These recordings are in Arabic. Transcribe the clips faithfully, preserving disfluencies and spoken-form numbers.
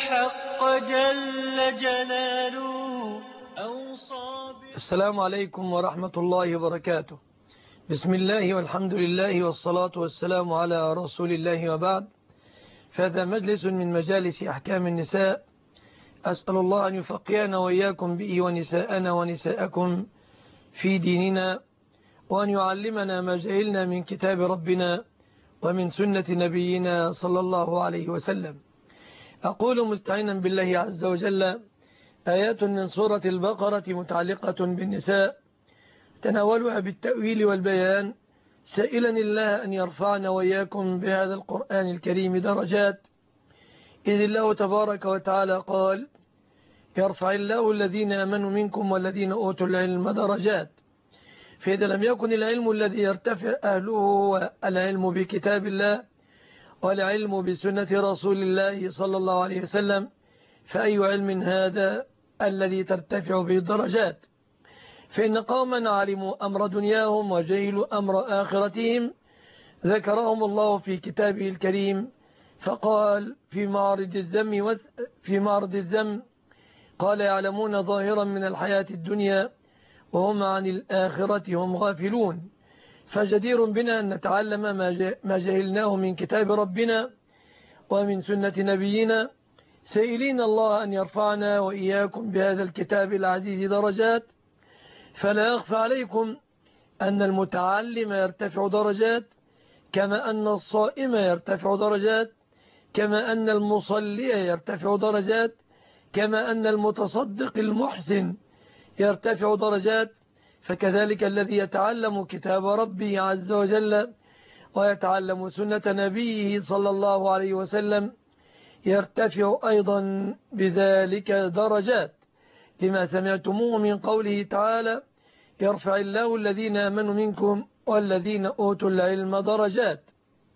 الحق جل جلاله أوصى. السلام عليكم ورحمة الله وبركاته. بسم الله والحمد لله والصلاة والسلام على رسول الله وبعد. فهذا مجلس من مجالس أحكام النساء، أسأل الله أن يفقهنا وإياكم به ونساءنا ونساءكم في ديننا، وأن يعلمنا ما جهلنا من كتاب ربنا ومن سنة نبينا صلى الله عليه وسلم. أقول مستعينا بالله عز وجل: آيات من سورة البقرة متعلقة بالنساء تناولها بالتأويل والبيان، سائلا الله أن يرفعنا وإياكم بهذا القرآن الكريم درجات، إذ الله تبارك وتعالى قال: يرفع الله الذين آمنوا منكم والذين أوتوا العلم درجات. فإذا لم يكن العلم الذي يرتفع أهله والعلم بكتاب الله والعلم بسنة رسول الله صلى الله عليه وسلم، فأي علم هذا الذي ترتفع به الدرجات؟ فإن قوما علموا أمر دنياهم وجهلوا أمر آخرتهم ذكرهم الله في كتابه الكريم، فقال في معرض الذم في معرض الذم قال: يعلمون ظاهرا من الحياة الدنيا وهم عن الآخرة هم غافلون. فجدير بنا أن نتعلم ما جهلناه من كتاب ربنا ومن سنة نبينا، سائلين الله أن يرفعنا وإياكم بهذا الكتاب العزيز درجات. فلا يخفى عليكم أن المتعلم يرتفع درجات، كما أن الصائم يرتفع درجات، كما أن المصلي يرتفع درجات، كما أن المتصدق المحسن يرتفع درجات. فكذلك الذي يتعلم كتاب ربه عز وجل ويتعلم سنة نبيه صلى الله عليه وسلم يرتفع أيضا بذلك درجات، لما سمعتموه من قوله تعالى: يرفع الله الذين آمنوا منكم والذين أوتوا العلم درجات.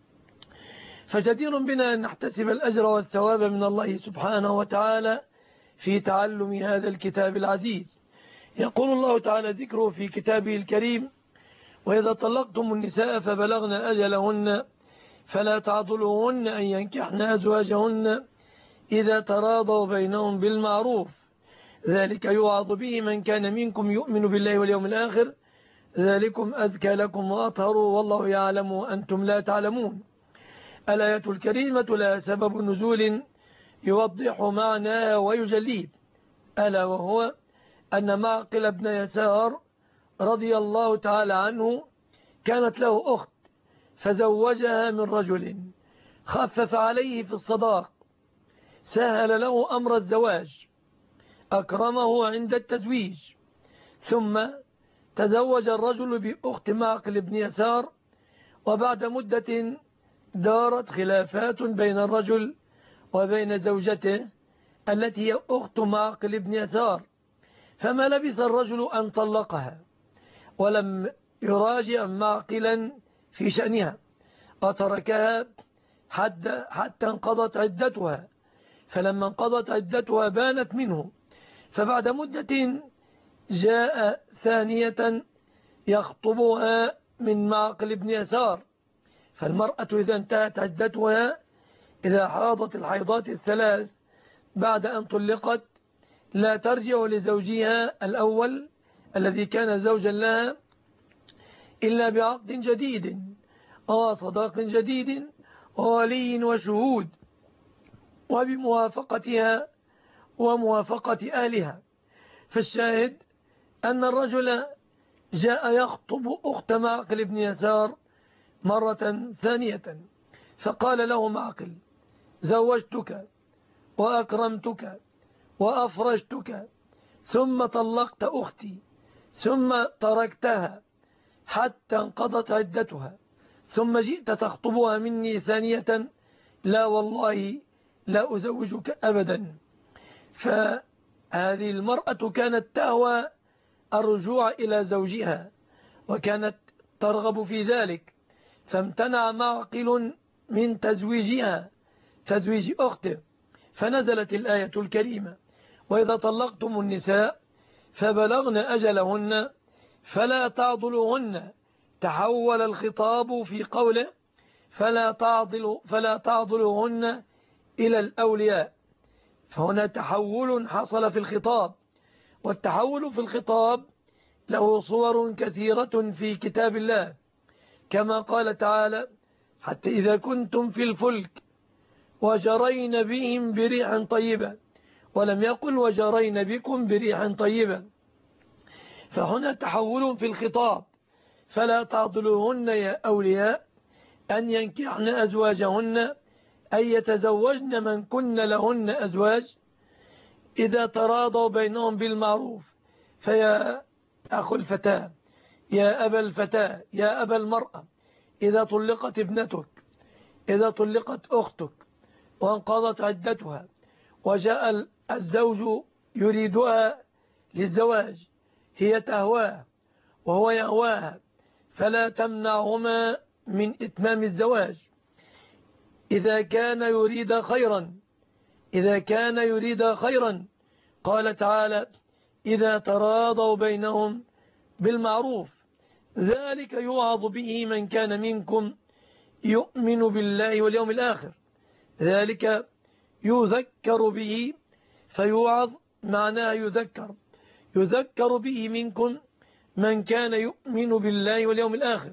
فجدير بنا أن نحتسب الأجر والثواب من الله سبحانه وتعالى في تعلم هذا الكتاب العزيز. يقول الله تعالى ذكره في كتابه الكريم: وإذا طلقتم النساء فبلغن أجلهن فلا تعضلوهن أن ينكحن أزواجهن إذا تراضوا بينهم بالمعروف، ذلك يوعظ به من كان منكم يؤمن بالله واليوم الآخر، ذلكم أزكى لكم وأطهر والله يعلم وأنتم لا تعلمون. الآية الكريمة لها سبب نزول يوضح معناها ويجليه، ألا وهو أن معقل بن يسار رضي الله تعالى عنه كانت له أخت، فزوجها من رجل خفف عليه في الصداق، سهل له أمر الزواج، أكرمه عند التزويج، ثم تزوج الرجل بأخت معقل بن يسار. وبعد مدة دارت خلافات بين الرجل وبين زوجته التي هي أخت معقل بن يسار، فما لبث الرجل أن طلقها ولم يراجع معقلا في شأنها، وتركها حتى, حتى انقضت عدتها. فلما انقضت عدتها بانت منه، فبعد مدة جاء ثانية يخطبها من معقل بن يسار. فالمرأة إذا انتهت عدتها، إذا حاضت الحيضات الثلاث بعد أن طلقت، لا ترجع لزوجها الأول الذي كان زوجا لها إلا بعقد جديد وصداق جديد وولي وشهود، وبموافقتها وموافقة أهلها. فالشاهد أن الرجل جاء يخطب أخت معقل بن يسار مرة ثانية، فقال له معقل: زوجتك وأكرمتك وأفرجتك، ثم طلقت أختي، ثم تركتها حتى انقضت عدتها، ثم جئت تخطبها مني ثانية، لا والله لا أزوجك أبدا. فهذه المرأة كانت تهوى الرجوع إلى زوجها وكانت ترغب في ذلك، فامتنع معقل من تزويجها تزويج أخته، فنزلت الآية الكريمة: وإذا طلقتم النساء فبلغن أجلهن فلا تعضلوهن. تحول الخطاب في قوله فلا تعضلوا فلا تعضلوهن إلى الأولياء، فهنا تحول حصل في الخطاب، والتحول في الخطاب له صور كثيرة في كتاب الله، كما قال تعالى: حتى إذا كنتم في الفلك وجرين بهم بريح طيبة، ولم يقل وجرين بكم بريح طيبة. فهنا تحول في الخطاب، فلا تعضلوهن يا أولياء أن ينكحن أزواجهن، أن يتزوجن من كن لهن أزواج إذا تراضوا بينهم بالمعروف. فيا أخو الفتاة، يا أبا الفتاة، يا أبا المرأة، إذا طلقت ابنتك، إذا طلقت أختك وانقضت عدتها وجاء الزوج يريدها للزواج، هي تهواه وهو يهواها، فلا تمنعهما من إتمام الزواج إذا كان يريد خيرا، إذا كان يريد خيرا. قال تعالى: إذا تراضوا بينهم بالمعروف، ذلك يوعظ به من كان منكم يؤمن بالله واليوم الآخر. ذلك يذكر به، فيوعظ معناه يذكر، يذكر به منكم من كان يؤمن بالله واليوم الآخر.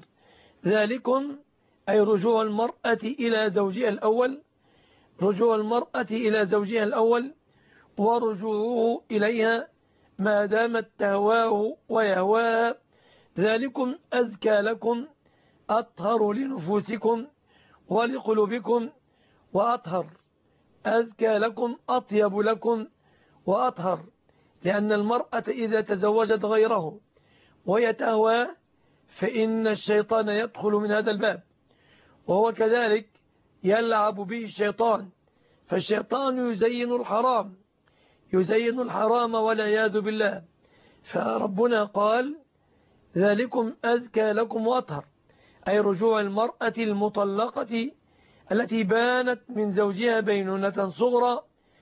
ذلكم أي رجوع المرأة إلى زوجها الأول، رجوع المرأة إلى زوجها الأول ورجوعه إليها ما دامت تهواه ويهواها. ذلكم أزكى لكم، أطهر لنفوسكم ولقلوبكم وأطهر، أزكى لكم، أطيب لكم وأطهر. لأن المرأة إذا تزوجت غيره ويتهوى فإن الشيطان يدخل من هذا الباب، وهو كذلك يلعب به الشيطان، فالشيطان يزين الحرام، يزين الحرام والعياذ بالله. فربنا قال: ذلكم أزكى لكم وأطهر، أي رجوع المرأة المطلقة التي بانت من زوجها بينونة صغرى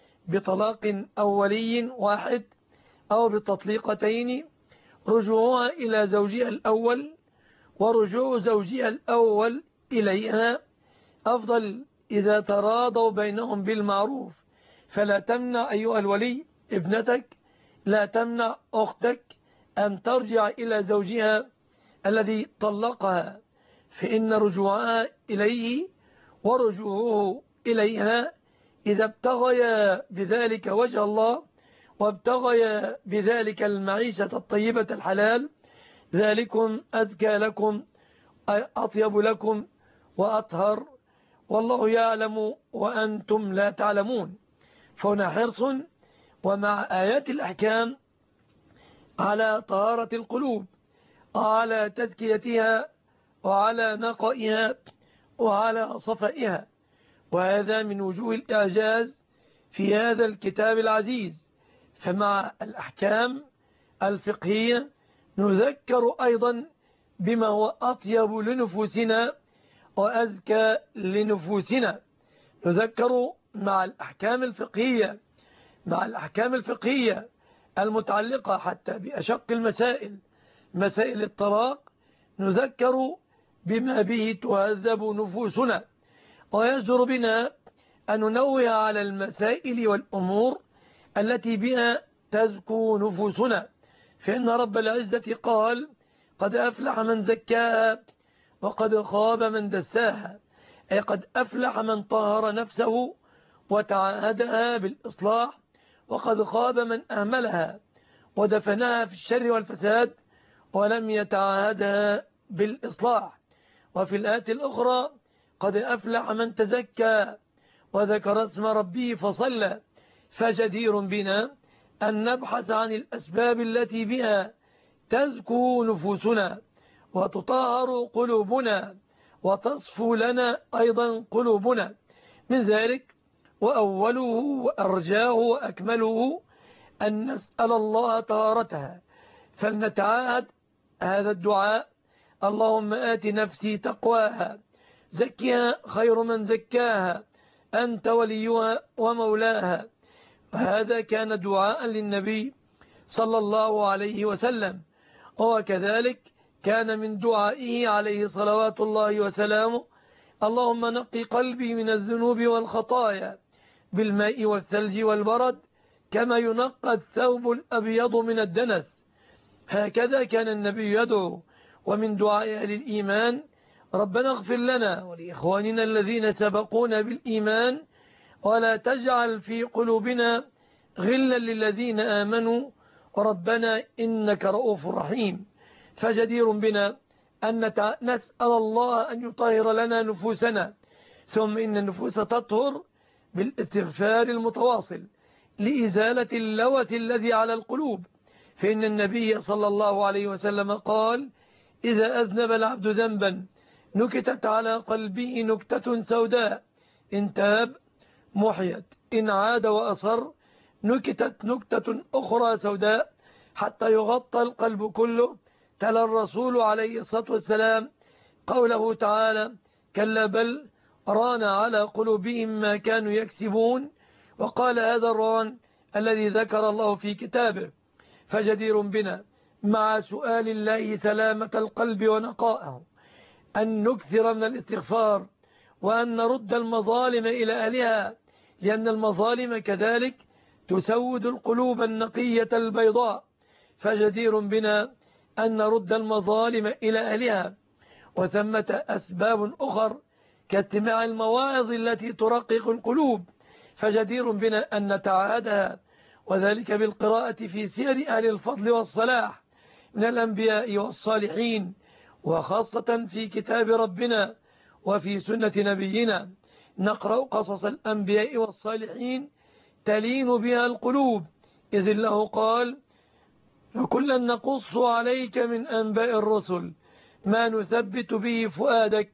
بطلاق أولي واحد أو بتطليقتين، رجوعها إلى زوجها الأول ورجوع زوجها الأول إليها أفضل إذا تراضوا بينهم بالمعروف. فلا تمنع أيها الولي ابنتك، لا تمنع أختك أن ترجع إلى زوجها الذي طلقها، فإن رجوعها إليه ورجوعه إليها إذا ابتغيا بذلك وجه الله وابتغيا بذلك المعيشة الطيبة الحلال، ذلكم أزكى لكم، أطيب لكم وأطهر، والله يعلم وأنتم لا تعلمون. فهنا حرص ومع آيات الأحكام على طهارة القلوب وعلى تزكيتها وعلى نقائها وعلى صفائها. وهذا من وجوه الإعجاز في هذا الكتاب العزيز. فمع الأحكام الفقهية نذكر أيضا بما هو أطيب لنفوسنا وأزكى لنفوسنا. نذكر مع الأحكام الفقهية مع الأحكام الفقهية المتعلقة حتى بأشق المسائل، مسائل الطلاق، نذكر بما به تهذب نفوسنا، ويجدر بنا أن ننوه على المسائل والأمور التي بها تزكو نفوسنا. فإن رب العزة قال: قد أفلح من زكاها وقد خاب من دساها، أي قد أفلح من طهر نفسه وتعاهدها بالإصلاح، وقد خاب من أهملها ودفنها في الشر والفساد ولم يتعاهدها بالإصلاح. وفي الآية الأخرى: قد أفلح من تزكى وذكر اسم ربه فصلى. فجدير بنا أن نبحث عن الأسباب التي بها تزكو نفوسنا وتطهر قلوبنا وتصفو لنا أيضا قلوبنا. من ذلك وأوله وأرجاه وأكمله أن نسأل الله طهارتها، فلنتعاهد هذا الدعاء: اللهم آت نفسي تقواها زكها خير من زكاها أنت وليها ومولاها. وهذا كان دعاء للنبي صلى الله عليه وسلم، وكذلك كان من دعائه عليه صلوات الله وسلامه: اللهم نقي قلبي من الذنوب والخطايا بالماء والثلج والبرد كما ينقى الثوب الأبيض من الدنس. هكذا كان النبي يدعو. ومن دعاء أهل الإيمان: ربنا اغفر لنا ولإخواننا الذين سبقونا بالإيمان ولا تجعل في قلوبنا غلا للذين آمنوا ربنا إنك رؤوف رحيم. فجدير بنا أن نسأل الله أن يطهر لنا نفوسنا، ثم إن النفوس تطهر بالاستغفار المتواصل لإزالة اللوث الذي على القلوب، فإن النبي صلى الله عليه وسلم قال: إذا أذنب العبد ذنبا نكتت على قلبه نكتة سوداء، إن تاب محيت، إن عاد وأصر نكتت نكتة أخرى سوداء حتى يغطى القلب كله. تلا الرسول عليه الصلاة والسلام قوله تعالى: كلا بل ران على قلوبهم ما كانوا يكسبون. وقال: هذا الران الذي ذكر الله في كتابه. فجدير بنا مع سؤال الله سلامة القلب ونقائه أن نكثر من الاستغفار، وأن نرد المظالم إلى أهلها، لأن المظالم كذلك تسود القلوب النقية البيضاء. فجدير بنا أن نرد المظالم إلى أهلها. وثمة أسباب أخر كاستماع المواعظ التي ترقق القلوب، فجدير بنا أن نتعاهدها، وذلك بالقراءة في سير أهل الفضل والصلاح من الأنبياء والصالحين، وخاصة في كتاب ربنا وفي سنة نبينا. نقرأ قصص الأنبياء والصالحين تلين بها القلوب، إذ الله قال: وكلا نقص عليك من أنباء الرسل ما نثبت به فؤادك.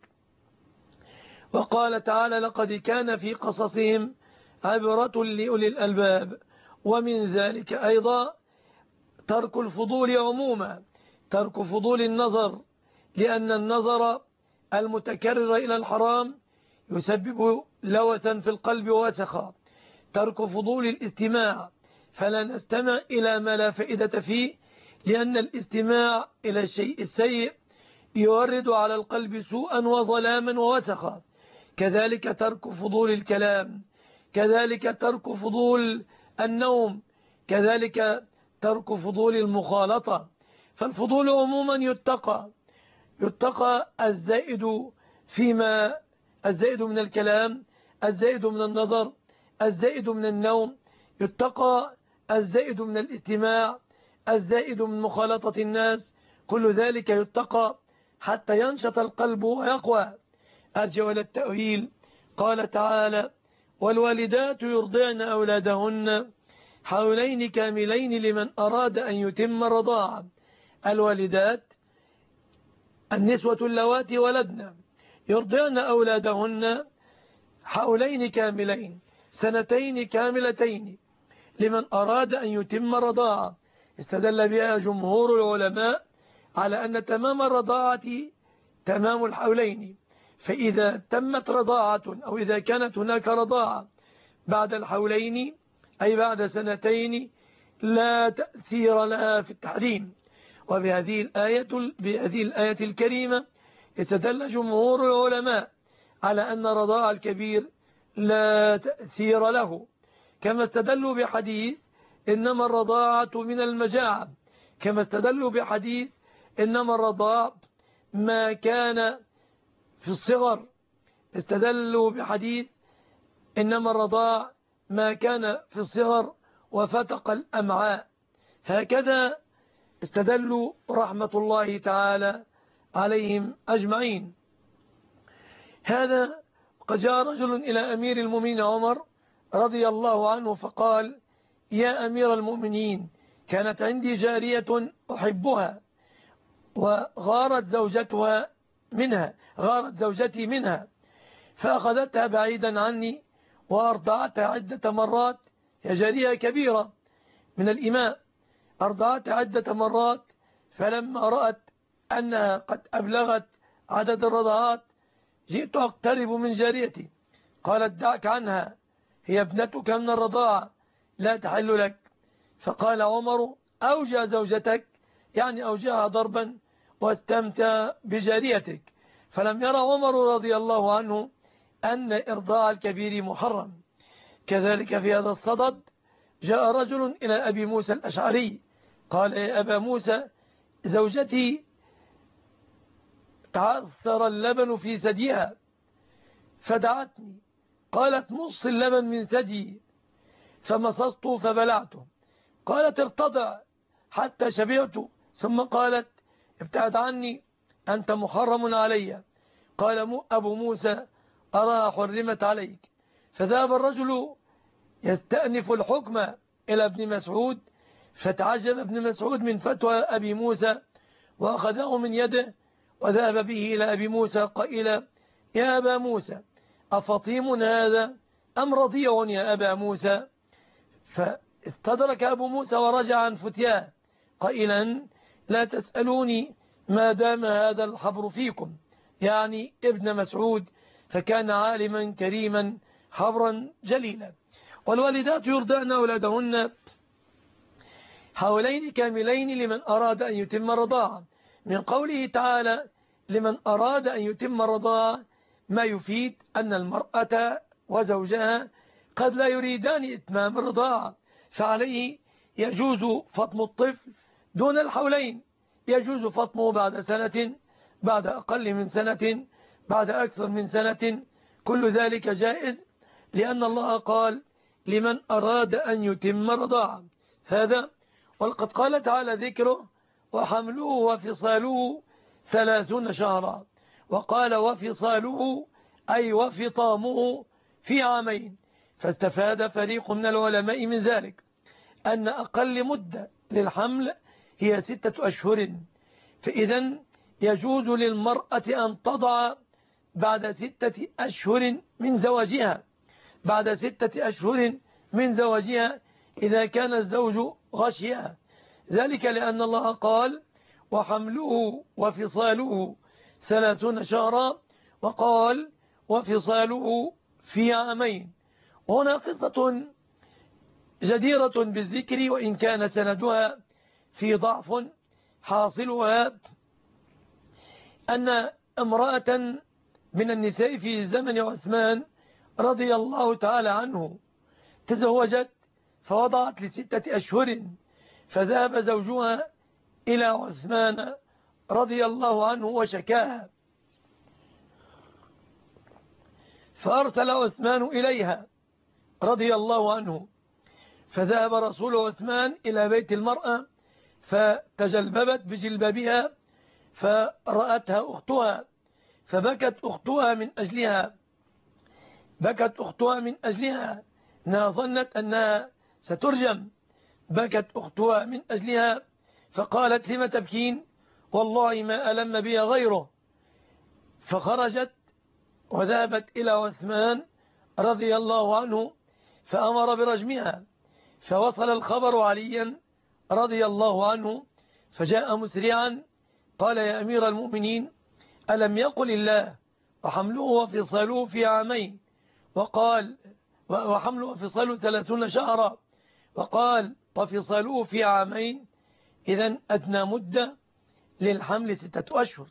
وقال تعالى: لقد كان في قصصهم عبرة لأولي الألباب. ومن ذلك أيضا ترك الفضول عموما، ترك فضول النظر، لأن النظر المتكرر إلى الحرام يسبب لوثا في القلب ووسخا. ترك فضول الاستماع، فلا نستمع إلى ما لا فائدة فيه، لأن الاستماع إلى الشيء السيء يورد على القلب سوءا وظلاما ووسخا. كذلك ترك فضول الكلام، كذلك ترك فضول النوم، كذلك ترك فضول المخالطة. فالفضول عموما يتقى يتقى الزائد فيما الزائد من الكلام، الزائد من النظر، الزائد من النوم، يتقى الزائد من الاستماع، الزائد من مخالطة الناس، كل ذلك يتقى حتى ينشط القلب ويقوى. أرجع إلى التأويل. قال تعالى: والوالدات يرضعن أولادهن حولين كاملين لمن أراد أن يتم الرضاعة. الوالدات النسوة اللواتي ولدن يرضعن أولادهن حولين كاملين، سنتين كاملتين، لمن أراد أن يتم الرضاعة. استدل بها جمهور العلماء على أن تمام الرضاعة تمام الحولين، فإذا تمت رضاعة أو إذا كانت هناك رضاعة بعد الحولين أي بعد سنتين لا تأثير لها في التحريم. وبهذه الآية بهذه الآية الكريمة استدل جمهور العلماء على أن رضاع الكبير لا تأثير له، كما استدلوا بحديث إنما الرضاعة من المجاعة، كما استدلوا بحديث إنما الرضاع ما كان في الصغر، استدلوا بحديث إنما الرضاع ما كان في الصغر وفتق الأمعاء. هكذا استدلوا رحمة الله تعالى عليهم أجمعين. هذا قد جاء رجل إلى أمير المؤمنين عمر رضي الله عنه فقال: يا أمير المؤمنين، كانت عندي جارية أحبها وغارت زوجتها منها غارت زوجتي منها، فأخذتها بعيدا عني وأرضعتها عدة مرات. هي جارية كبيرة من الإماء، أرضعتها عدة مرات، فلما رأت أنها قد أبلغت عدد الرضعات جئت أقترب من جاريتي، قالت: دعك عنها، هي ابنتك من الرضاعة لا تحل لك. فقال عمر: أوجع زوجتك، يعني أوجعها ضربا واستمتع بجاريتك. فلم يرى عمر رضي الله عنه أن إرضاع الكبير محرم. كذلك في هذا الصدد جاء رجل إلى أبي موسى الأشعري قال: يا أبا موسى، زوجتي تعثر اللبن في ثديها فدعتني، قالت: مص اللبن من ثدي، فمصصته فبلعته. قالت: ارتضع حتى شبعت، ثم قالت: ابتعد عني، أنت محرم علي. قال أبو موسى: أراها حرمت عليك. فذهب الرجل يستأنف الحكم إلى ابن مسعود، فتعجب ابن مسعود من فتوى أبي موسى، وأخذه من يده وذهب به إلى أبي موسى قائلا: يا أبا موسى، أفطيم هذا أم رضيع يا أبا موسى؟ فاستدرك أبو موسى ورجع عن فتياه قائلا: لا تسألوني ما دام هذا الحبر فيكم، يعني ابن مسعود، فكان عالما كريما حبرا جليلا. والوالدات يرضعن أولادهن حولين كاملين لمن أراد أن يتم الرضاعة، من قوله تعالى: لمن أراد أن يتم الرضاعة، ما يفيد أن المرأة وزوجها قد لا يريدان إتمام الرضاعة، فعليه يجوز فطم الطفل دون الحولين، يجوز فطمه بعد سنة، بعد أقل من سنة، بعد أكثر من سنة، كل ذلك جائز، لأن الله قال: لمن أراد أن يتم الرضاعة. هذا وقد قال تعالى ذكره: وحمله وفصاله ثلاثون شهرا، وقال وفصاله أي وفطامه في عامين. فاستفاد فريق من العلماء من ذلك أن أقل مدة للحمل هي ستة أشهر، فإذا يجوز للمرأة أن تضع بعد ستة أشهر من زواجها، بعد ستة أشهر من زواجها إذا كان الزوج غشيها، ذلك لأن الله قال: وحمله وفصاله ثلاثون شهرا، وقال وفصاله في عامين. هنا قصة جديرة بالذكر، وإن كان سندها في ضعف، حاصلها أن امرأة من النساء في زمن عثمان رضي الله تعالى عنه تزوجت فوضعت لستة أشهر، فذهب زوجها إلى عثمان رضي الله عنه وشكاها، فأرسل عثمان إليها رضي الله عنه، فذهب رسول عثمان إلى بيت المرأة فتجلببت بجلبابها فرأتها أختها، فبكت أختها من أجلها، بكت أختها من أجلها أنها ظنت أنها سترجم، بكت أختها من أجلها، فقالت: لم تبكين؟ والله ما ألم بي غيره. فخرجت وذهبت إلى عثمان رضي الله عنه فأمر برجمها، فوصل الخبر عليا رضي الله عنه، فجاء مسرعا قال: يا أمير المؤمنين، ألم يقل الله وحمله وفصاله في عامين، وقال وحمله وفصاله ثلاثون شهرا، وقال وفصاله في عامين، إذن أدنى مدة للحمل ستة أشهر.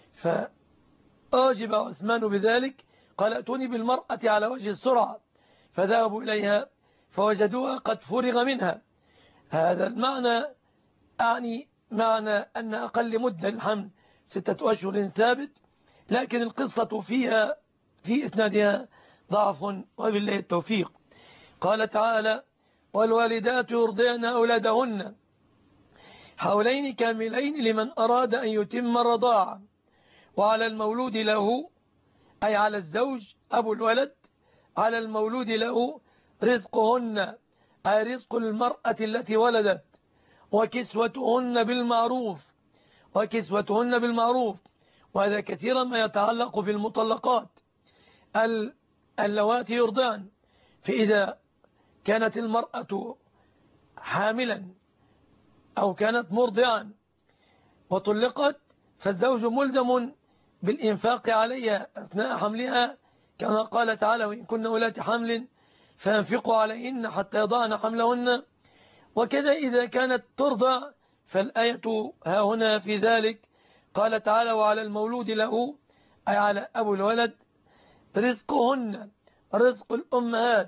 فأجب عثمان بذلك، قال: ائتوني بالمرأة على وجه السرعة، فذهبوا إليها فوجدوها قد فرغ منها. هذا المعنى أعني معنى أن أقل مدة للحمل ستة أشهر ثابت، لكن القصة فيها في إسنادها ضعف، وبالله التوفيق. قال تعالى: والوالدات يرضعن أولادهن حولين كاملين لمن أراد أن يتم الرضاعة، وعلى المولود له، أي على الزوج أبو الولد، على المولود له رزقهن، أي رزق المرأة التي ولدت، وكسوتهن بالمعروف، وكسوتهن بالمعروف. وهذا كثيرا ما يتعلق بالمطلقات اللواتي يرضعن، فإذا كانت المرأة حاملا أو كانت مرضعا وطلقت، فالزوج ملزم بالإنفاق عليها أثناء حملها، كما قال تعالى: وإن كن أولات حمل فانفقوا عليهن حتى يضعن حملهن. وكذا إذا كانت ترضع، فالآية ها هنا في ذلك قال تعالى: وعلى المولود له، أي على أبو الولد، رزقهن، رزق الأمهات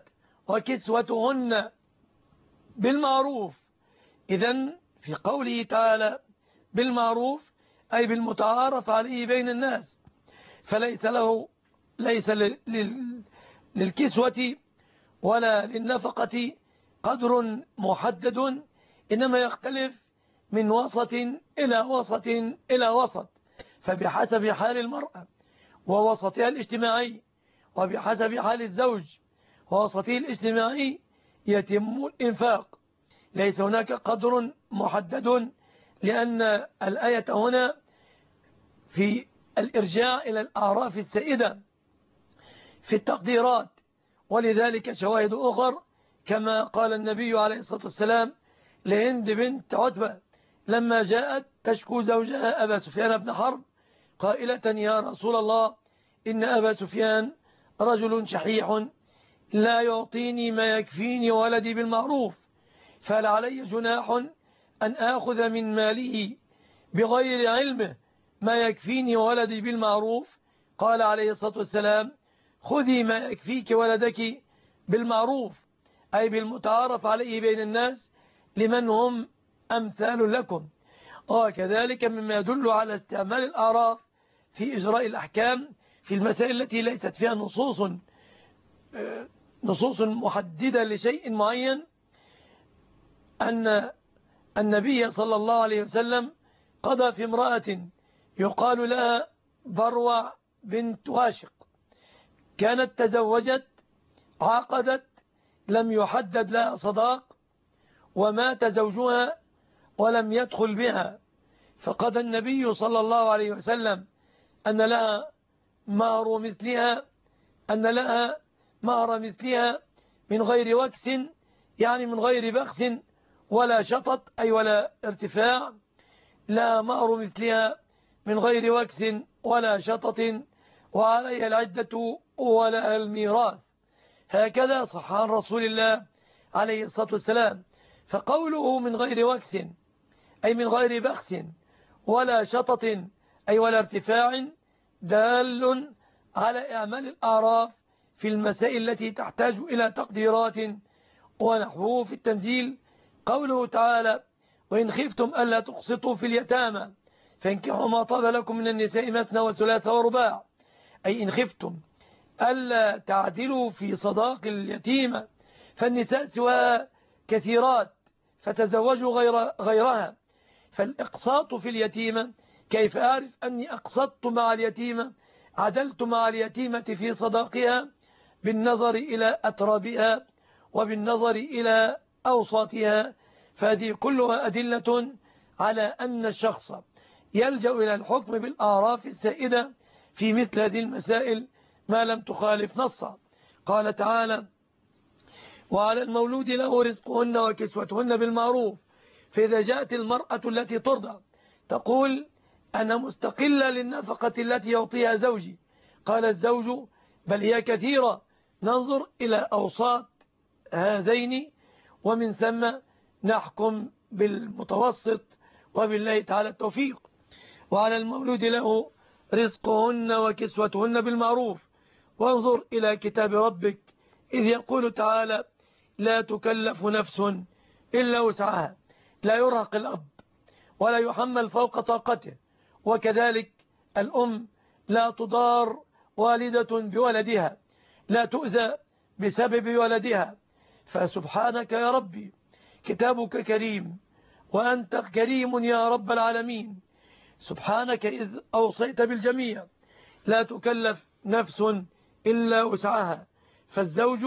وكسوتهن بالمعروف. إذن في قوله تعالى بالمعروف أي بالمتعارف عليه بين الناس، فليس له ليس للكسوة ولا للنفقة قدر محدد، إنما يختلف من وسط إلى وسط إلى وسط، فبحسب حال المرأة ووسطها الاجتماعي، وبحسب حال الزوج ووسطه الاجتماعي يتم الإنفاق. ليس هناك قدر محدد، لأن الآية هنا في الإرجاع إلى الأعراف السائدة في التقديرات، ولذلك شواهد أخر كما قال النبي عليه الصلاة والسلام لهند بنت عتبة لما جاءت تشكو زوجها أبا سفيان بن حرب قائلة يا رسول الله إن أبا سفيان رجل شحيح لا يعطيني ما يكفيني ولدي بالمعروف، فهل علي جناح أن آخذ من ماله بغير علمه ما يكفيني ولدي بالمعروف؟ قال عليه الصلاة والسلام خذي ما يكفيك ولدك بالمعروف، أي بالمتعارف عليه بين الناس لمن هم أمثال لكم. وكذلك مما يدل على استعمال الأعراف في إجراء الأحكام في المسائل التي ليست فيها نصوص نصوص محددة لشيء معين، أن النبي صلى الله عليه وسلم قضى في امرأة يقال لها بروع بنت واشق، كانت تزوجت عقدت لم يحدد لها صداق، ومات زوجها ولم يدخل بها، فقضى النبي صلى الله عليه وسلم أن لها مهر مثلها أن لها مهر مثلها من غير وكس، يعني من غير بخس ولا شطط أي ولا ارتفاع، لا مهر مثلها من غير وكس ولا شطط، وعليها العدة ولا الميراث. هكذا صح عن رسول الله عليه الصلاة والسلام. فقوله من غير وكس أي من غير بخس ولا شطط أي ولا ارتفاع دال على إعمال الأعراف في المسائل التي تحتاج إلى تقديرات ونحوه. في التنزيل قوله تعالى وإن خفتم ألا تقسطوا في اليتامى فانكحوا ما طاب لكم من النساء مثنى وثلاث ورباع، أي إن خفتم ألا تعدلوا في صداق اليتيمة فالنساء سواها كثيرات فتزوجوا غير غيرها، فالإقساط في اليتيمة كيف أعرف أني أقسطت مع اليتيمة عدلت مع اليتيمة في صداقها؟ بالنظر إلى أترابها وبالنظر إلى أوساطها، فهذه كلها أدلة على أن الشخص يلجأ إلى الحكم بالأعراف السائدة في مثل هذه المسائل ما لم تخالف نصا. قال تعالى وعلى المولود له رزقهن وكسوتهن بالمعروف، فإذا جاءت المرأة التي ترضع تقول أنا مستقلة للنفقة التي يعطيها زوجي، قال الزوج بل هي كثيرة، ننظر إلى أوساط هذين ومن ثم نحكم بالمتوسط وبالله تعالى التوفيق. وعلى المولود له رزقهن وكسوتهن بالمعروف، وانظر إلى كتاب ربك إذ يقول تعالى لا تكلف نفس إلا وسعها، لا يرهق الأب ولا يحمل فوق طاقته، وكذلك الأم لا تضار والدة بولدها، لا تؤذى بسبب ولدها. فسبحانك يا ربي كتابك كريم وأنت كريم يا رب العالمين، سبحانك إذ أوصيت بالجميع لا تكلف نفس إلا وسعها، فالزوج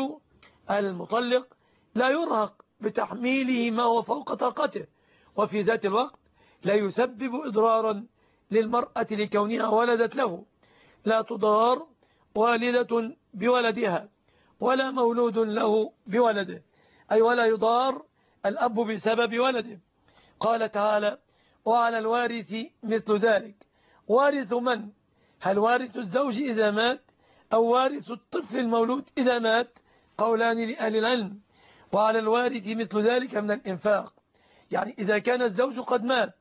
المطلق لا يرهق بتحميله ما هو فوق طاقته، وفي ذات الوقت لا يسبب إضرارا للمرأة لكونها ولدت له، لا تضار والدة بولدها ولا مولود له بولده، أي ولا يضار الأب بسبب ولده. قال تعالى وعلى الوارث مثل ذلك. وارث من؟ هل وارث الزوج إذا مات أو وارث الطفل المولود إذا مات؟ قولان لأهل العلم. وعلى الوارث مثل ذلك من الإنفاق، يعني إذا كان الزوج قد مات،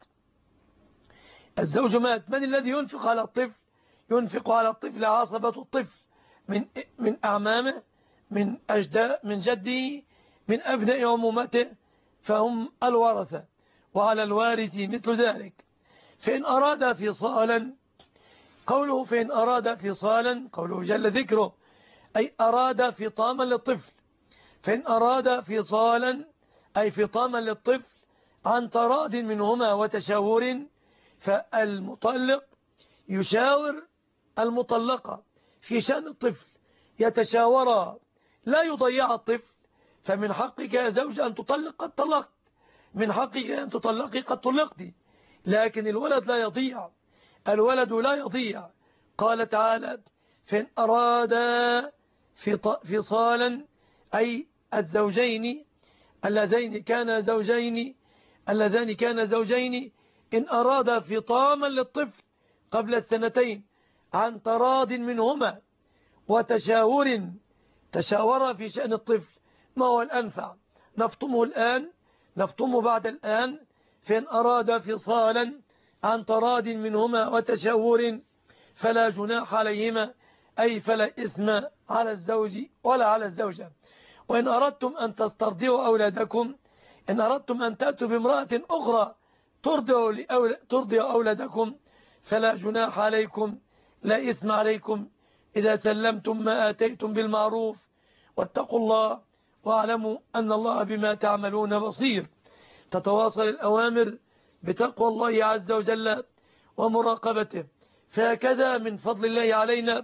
الزوج مات، من الذي ينفق على الطفل؟ ينفق على الطفل عصبة الطفل من من أعمامه من أجداء من جده من أبناء عمومته فهم الورثة، وعلى الوارث مثل ذلك. فإن أراد فصالا، قوله فإن أراد فصالا قوله جل ذكره أي أراد فطاما للطفل. فإن أراد فصالا أي فطاما للطفل عن تراض منهما وتشاور، فالمطلق يشاور المطلقة في شأن الطفل، يتشاورا لا يضيع الطفل. فمن حقك يا زوج أن تطلق قد طلقت، من حقك أن تطلقي قد طلقت، لكن الولد لا يضيع، الولد لا يضيع. قال تعالى فإن أرادا فصالا أي الزوجين اللذين كان زوجين اللذان كان زوجين إن أرادا فطاما للطفل قبل السنتين عن تراض منهما وتشاور، تشاور في شأن الطفل ما هو الأنفع، نفطمه الآن نفطمه بعد الآن. فإن أرادا فصالا عن تراض منهما وتشاور فلا جناح عليهما أي فلا إثم على الزوج ولا على الزوجة. وإن أردتم أن تسترضعوا أولادكم، إن أردتم أن تأتوا بامرأة أخرى ترضع أولادكم فلا جناح عليكم لا إثم عليكم إذا سلمتم ما آتيتم بالمعروف، واتقوا الله واعلموا أن الله بما تعملون بصير. تتواصل الأوامر بتقوى الله عز وجل ومراقبته. فهكذا من فضل الله علينا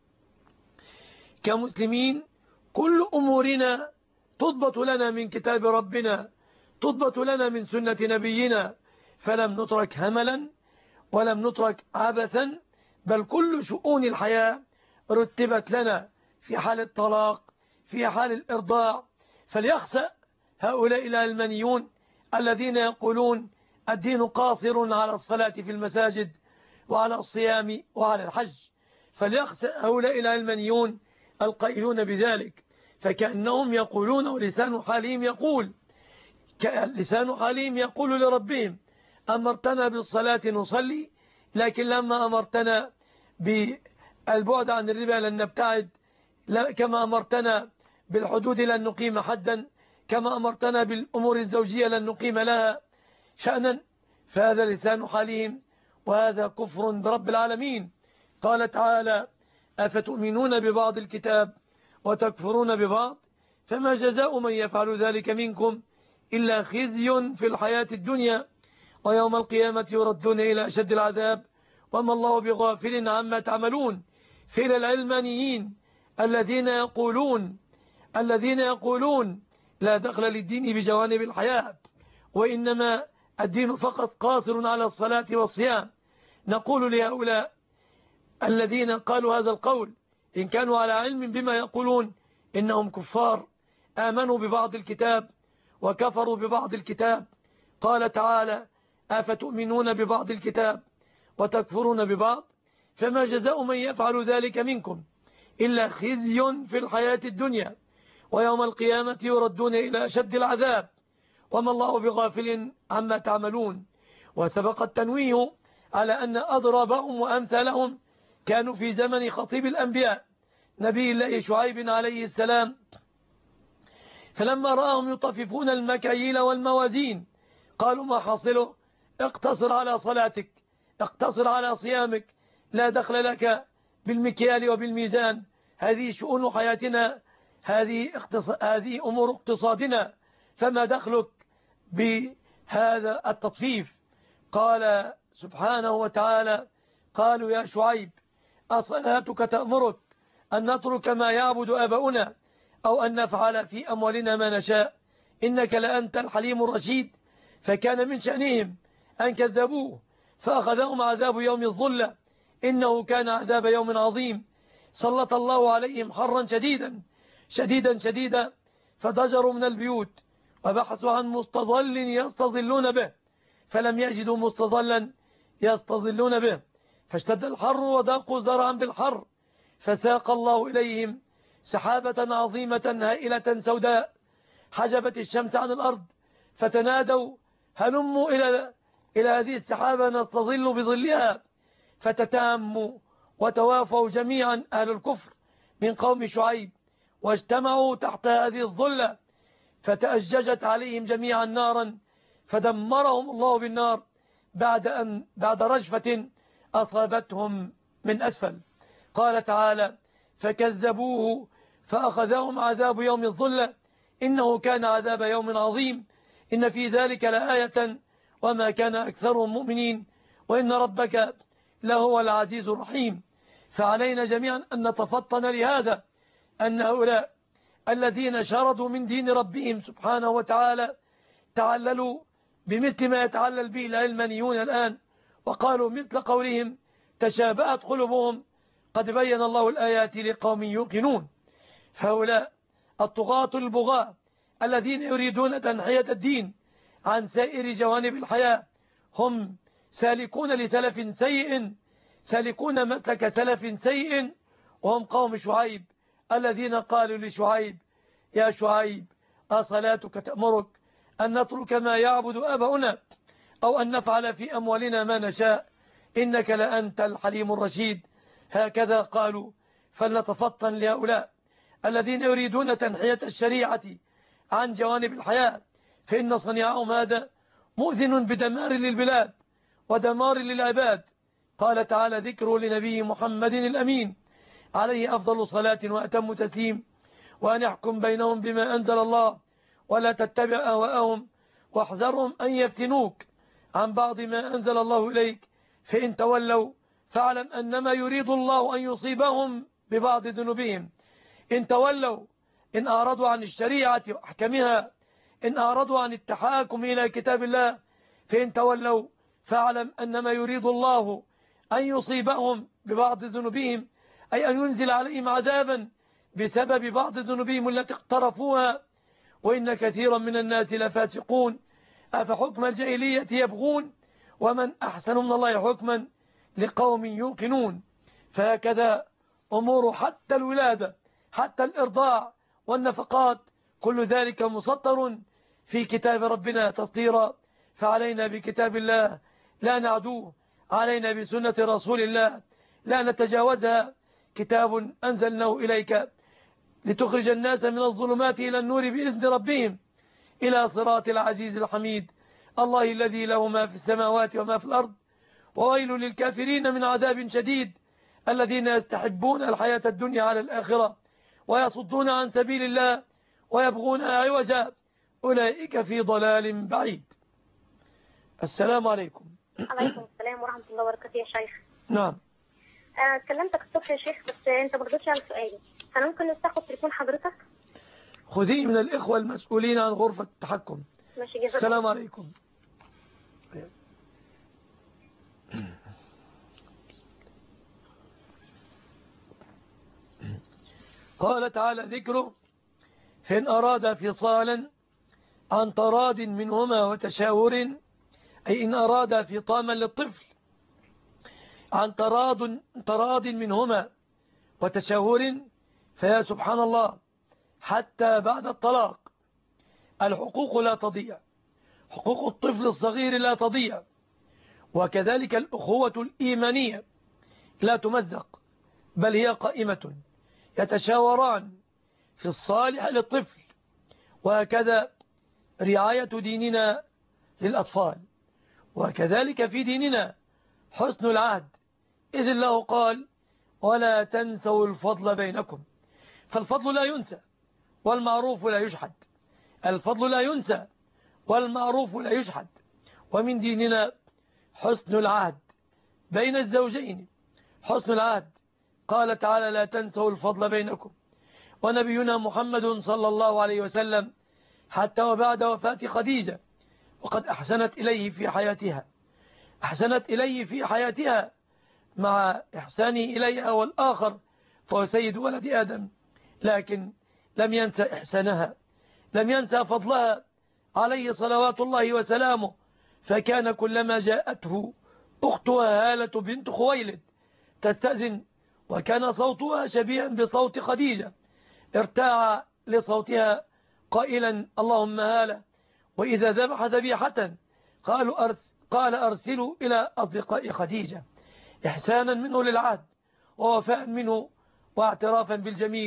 كمسلمين كل أمورنا تضبط لنا من كتاب ربنا، تضبط لنا من سنة نبينا، فلم نترك هملا ولم نترك عبثا، بل كل شؤون الحياة رتبت لنا في حال الطلاق، في حال الإرضاع. فليخسأ هؤلاء العلمانيون الذين يقولون الدين قاصر على الصلاة في المساجد وعلى الصيام وعلى الحج. فليخسأ هؤلاء العلمانيون القائلون بذلك، فكأنهم يقولون ولسان حالهم يقول لسان حالهم يقول لربهم أمرتنا بالصلاة نصلي، لكن لما أمرتنا بالبعد عن الربا لن نبتعد، كما أمرتنا بالحدود لن نقيم حدا، كما أمرتنا بالأمور الزوجية لن نقيم لها شأنا. فهذا لسان حالهم، وهذا كفر برب العالمين. قال تعالى أفتؤمنون ببعض الكتاب وتكفرون ببعض، فما جزاء من يفعل ذلك منكم إلا خزي في الحياة الدنيا ويوم القيامة يردون إلى أشد العذاب وما الله بغافل عما تعملون. فإلى العلمانيين الذين يقولون الذين يقولون لا دخل للدين بجوانب الحياة، وإنما الدين فقط قاصر على الصلاة والصيام، نقول لهؤلاء الذين قالوا هذا القول إن كانوا على علم بما يقولون إنهم كفار آمنوا ببعض الكتاب وكفروا ببعض الكتاب. قال تعالى أفتؤمنون ببعض الكتاب وتكفرون ببعض، فما جزاء من يفعل ذلك منكم إلا خزي في الحياة الدنيا ويوم القيامة يردون إلى أشد العذاب وما الله بغافل عما تعملون. وسبق التنويه على أن أضربهم وأمثالهم كانوا في زمن خطيب الأنبياء نبي الله شعيب عليه السلام، فلما رأهم يطففون المكاييل والموازين قالوا ما حاصله، اقتصر على صلاتك، اقتصر على صيامك، لا دخل لك بالمكيال وبالميزان، هذه شؤون حياتنا، هذه, هذه أمور اقتصادنا، فما دخلك بهذا التطفيف. قال سبحانه وتعالى قالوا يا شعيب أصلاتك تأمرك أن نترك ما يعبد آباؤنا أو أن نفعل في أموالنا ما نشاء إنك لأنت الحليم الرشيد. فكان من شأنهم أن كذبوه فأخذهم عذاب يوم الظلة إنه كان عذاب يوم عظيم. سلط الله عليهم حرا شديدا شديدا شديدا فضجروا من البيوت وبحثوا عن مستظل يستظلون به فلم يجدوا مستظلا يستظلون به، فاشتد الحر وضاقوا زرعا بالحر، فساق الله إليهم سحابة عظيمة هائلة سوداء حجبت الشمس عن الأرض، فتنادوا هلموا إلى إلى هذه السحابة نستظل بظلها، فتتاموا وتوافوا جميعا أهل الكفر من قوم شعيب واجتمعوا تحت هذه الظلة فتأججت عليهم جميعا نارا فدمرهم الله بالنار بعد أن بعد رجفة أصابتهم من أسفل. قال تعالى فكذبوه فأخذهم عذاب يوم الظلة إنه كان عذاب يوم عظيم إن في ذلك لآية وما كان أكثرهم مؤمنين وإن ربك لهو العزيز الرحيم. فعلينا جميعا أن نتفطن لهذا أن هؤلاء الذين شردوا من دين ربهم سبحانه وتعالى تعللوا بمثل ما يتعلل به العلمانيون الآن وقالوا مثل قولهم تشابهت قلوبهم قد بين الله الآيات لقوم يوقنون. فهؤلاء الطغاة البغاة الذين يريدون تنحية الدين عن سائر جوانب الحياة هم سالكون لسلف سيء سالكون مسلك سلف سيء وهم قوم شعيب الذين قالوا لشعيب يا شعيب أصلاتك تأمرك أن نترك ما يعبد آباؤنا أو أن نفعل في أموالنا ما نشاء إنك لأنت الحليم الرشيد. هكذا قالوا. فلنتفطن لهؤلاء الذين يريدون تنحية الشريعة عن جوانب الحياة فإن صنيعهم هذا مؤذن بدمار للبلاد ودمار للعباد. قال تعالى ذكر لنبي محمد الأمين عليه أفضل صلاة وأتم تسليم وأن يحكم بينهم بما أنزل الله ولا تتبع أهواءهم واحذرهم أن يفتنوك عن بعض ما أنزل الله إليك فإن تولوا فاعلم أنما يريد الله أن يصيبهم ببعض ذنوبهم. إن تولوا إن أعرضوا عن الشريعة وأحكامها إن أعرضوا عن التحاكم إلى كتاب الله فإن تولوا فاعلم أنما يريد الله أن يصيبهم ببعض ذنوبهم أي أن ينزل عليهم عذابا بسبب بعض ذنوبهم التي اقترفوها وإن كثيرا من الناس لفاسقون أفحكم الجاهلية يبغون ومن أحسن من الله حكما لقوم يوقنون. فهكذا أمور حتى الولادة حتى الإرضاع والنفقات كل ذلك مسطر في كتاب ربنا تسطيرا. فعلينا بكتاب الله لا نعدوه علينا بسنة رسول الله لا نتجاوزها. كتاب أنزلناه إليك لتخرج الناس من الظلمات إلى النور بإذن ربهم إلى صراط العزيز الحميد الله الذي له ما في السماوات وما في الأرض وويل للكافرين من عذاب شديد الذين يستحبون الحياة الدنيا على الآخرة ويصدون عن سبيل الله ويبغونها عوجا أولئك في ضلال بعيد. السلام عليكم. عليكم السلام ورحمة الله وبركاته يا شيخ. نعم. أنا كلمتك الصبح يا شيخ بس أنت ما ردتش على سؤالي. أنا ممكن نستاخد تليفون حضرتك؟ خذيه من الإخوة المسؤولين عن غرفة التحكم. ماشي جزاك. السلام عليكم. قال تعالى ذكره فإن أراد فصالا عن تراض منهما وتشاور أي إن أراد فطاما للطفل عن تراض تراض منهما وتشاور فيا سبحان الله حتى بعد الطلاق الحقوق لا تضيع حقوق الطفل الصغير لا تضيع وكذلك الأخوة الإيمانية لا تمزق بل هي قائمة يتشاوران في الصالح للطفل. وهكذا رعاية ديننا للأطفال وكذلك في ديننا حسن العهد إذ الله قال ولا تنسوا الفضل بينكم. فالفضل لا ينسى والمعروف لا يشحد. الفضل لا ينسى والمعروف لا يشحد. ومن ديننا حسن العهد بين الزوجين. حسن العهد قال تعالى لا تنسوا الفضل بينكم. ونبينا محمد صلى الله عليه وسلم حتى وبعد وفاة خديجة وقد أحسنت إليه في حياتها أحسنت إليه في حياتها مع إحسانه إليها والآخر فهو سيد ولد آدم لكن لم ينسى إحسانها لم ينسى فضلها عليه صلوات الله وسلامه. فكان كلما جاءته أختها هالة بنت خويلد تستأذن وكان صوتها شبيها بصوت خديجة ارتاع لصوتها قائلا اللهم هالة وإذا ذبح ذبيحة قالوا أرس قال أرسلوا إلى أصدقاء خديجة إحسانا منه للعهد ووفاء منه واعترافا بالجميل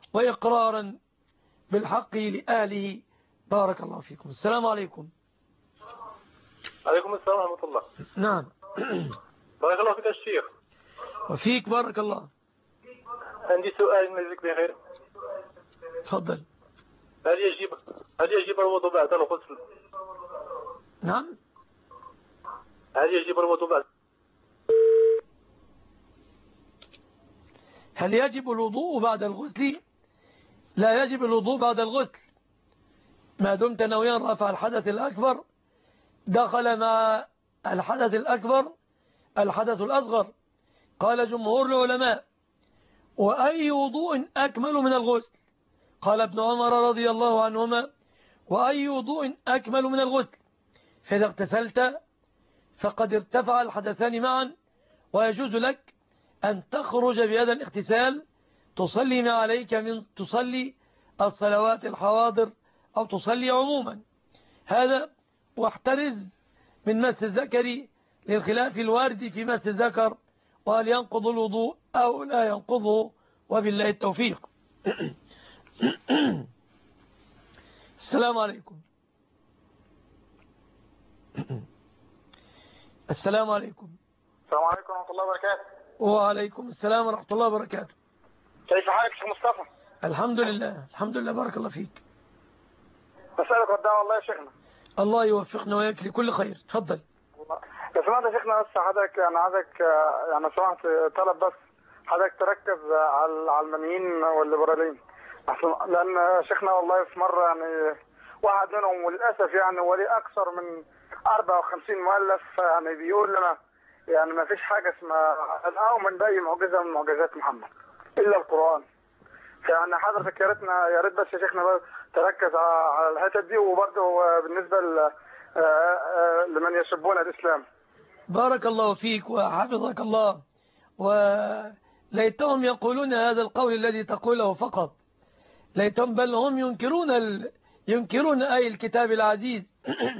وإقرارا بالحق لأهله. بارك الله فيكم. السلام عليكم. عليكم السلام ورحمة الله. نعم. بارك الله فيك الشيخ. وفيك بارك الله. عندي سؤال من ذلك بخير. تفضل. هل يجب هل يجب الوضوء بعد الغسل؟ نعم. هل يجب الوضوء بعد هل يجب الوضوء بعد الغسل؟ لا يجب الوضوء بعد الغسل ما دمت ناويا رفع الحدث الأكبر. دخل مع الحدث الأكبر الحدث الأصغر. قال جمهور العلماء: وأي وضوء أكمل من الغسل؟ قال ابن عمر رضي الله عنهما: وأي وضوء أكمل من الغسل؟ فإذا اغتسلت فقد ارتفع الحدثان معا، ويجوز لك أن تخرج بهذا الاغتسال تصلي ما عليك من تصلي الصلوات الحواضر أو تصلي عموما. هذا واحترز من مس الذكر للخلاف الوارد في مس الذكر، وهل ينقض الوضوء أو لا ينقضه، وبالله التوفيق. السلام عليكم. السلام عليكم. السلام عليكم ورحمة الله وبركاته. وعليكم السلام ورحمة الله وبركاته. كيف حالك شيخ مصطفى؟ الحمد لله الحمد لله بارك الله فيك. بسألك والدعوة والله يا شيخنا. الله يوفقنا وياك لكل خير. تفضل. لو سمعت يا شيخنا بس حضرتك يعني عايزك يعني سمعت طلب بس حضرتك تركز على العلمانيين والليبراليين، لأن شيخنا والله في مرة يعني واحد منهم وللأسف يعني ولي أكثر من أربعة وخمسين مؤلف يعني بيقول لنا يعني ما فيش حاجة اسمها أؤمن بأي معجزة من معجزات محمد إلا القرآن. فيعني حضرتك يا ريتنا يا ريت بس يا شيخنا تركز على الحتت دي، وبرضه بالنسبة لمن يسبون الإسلام. بارك الله فيك وحفظك الله. وليتهم يقولون هذا القول الذي تقوله فقط، ليتهم بل هم ينكرون ال... ينكرون أي الكتاب العزيز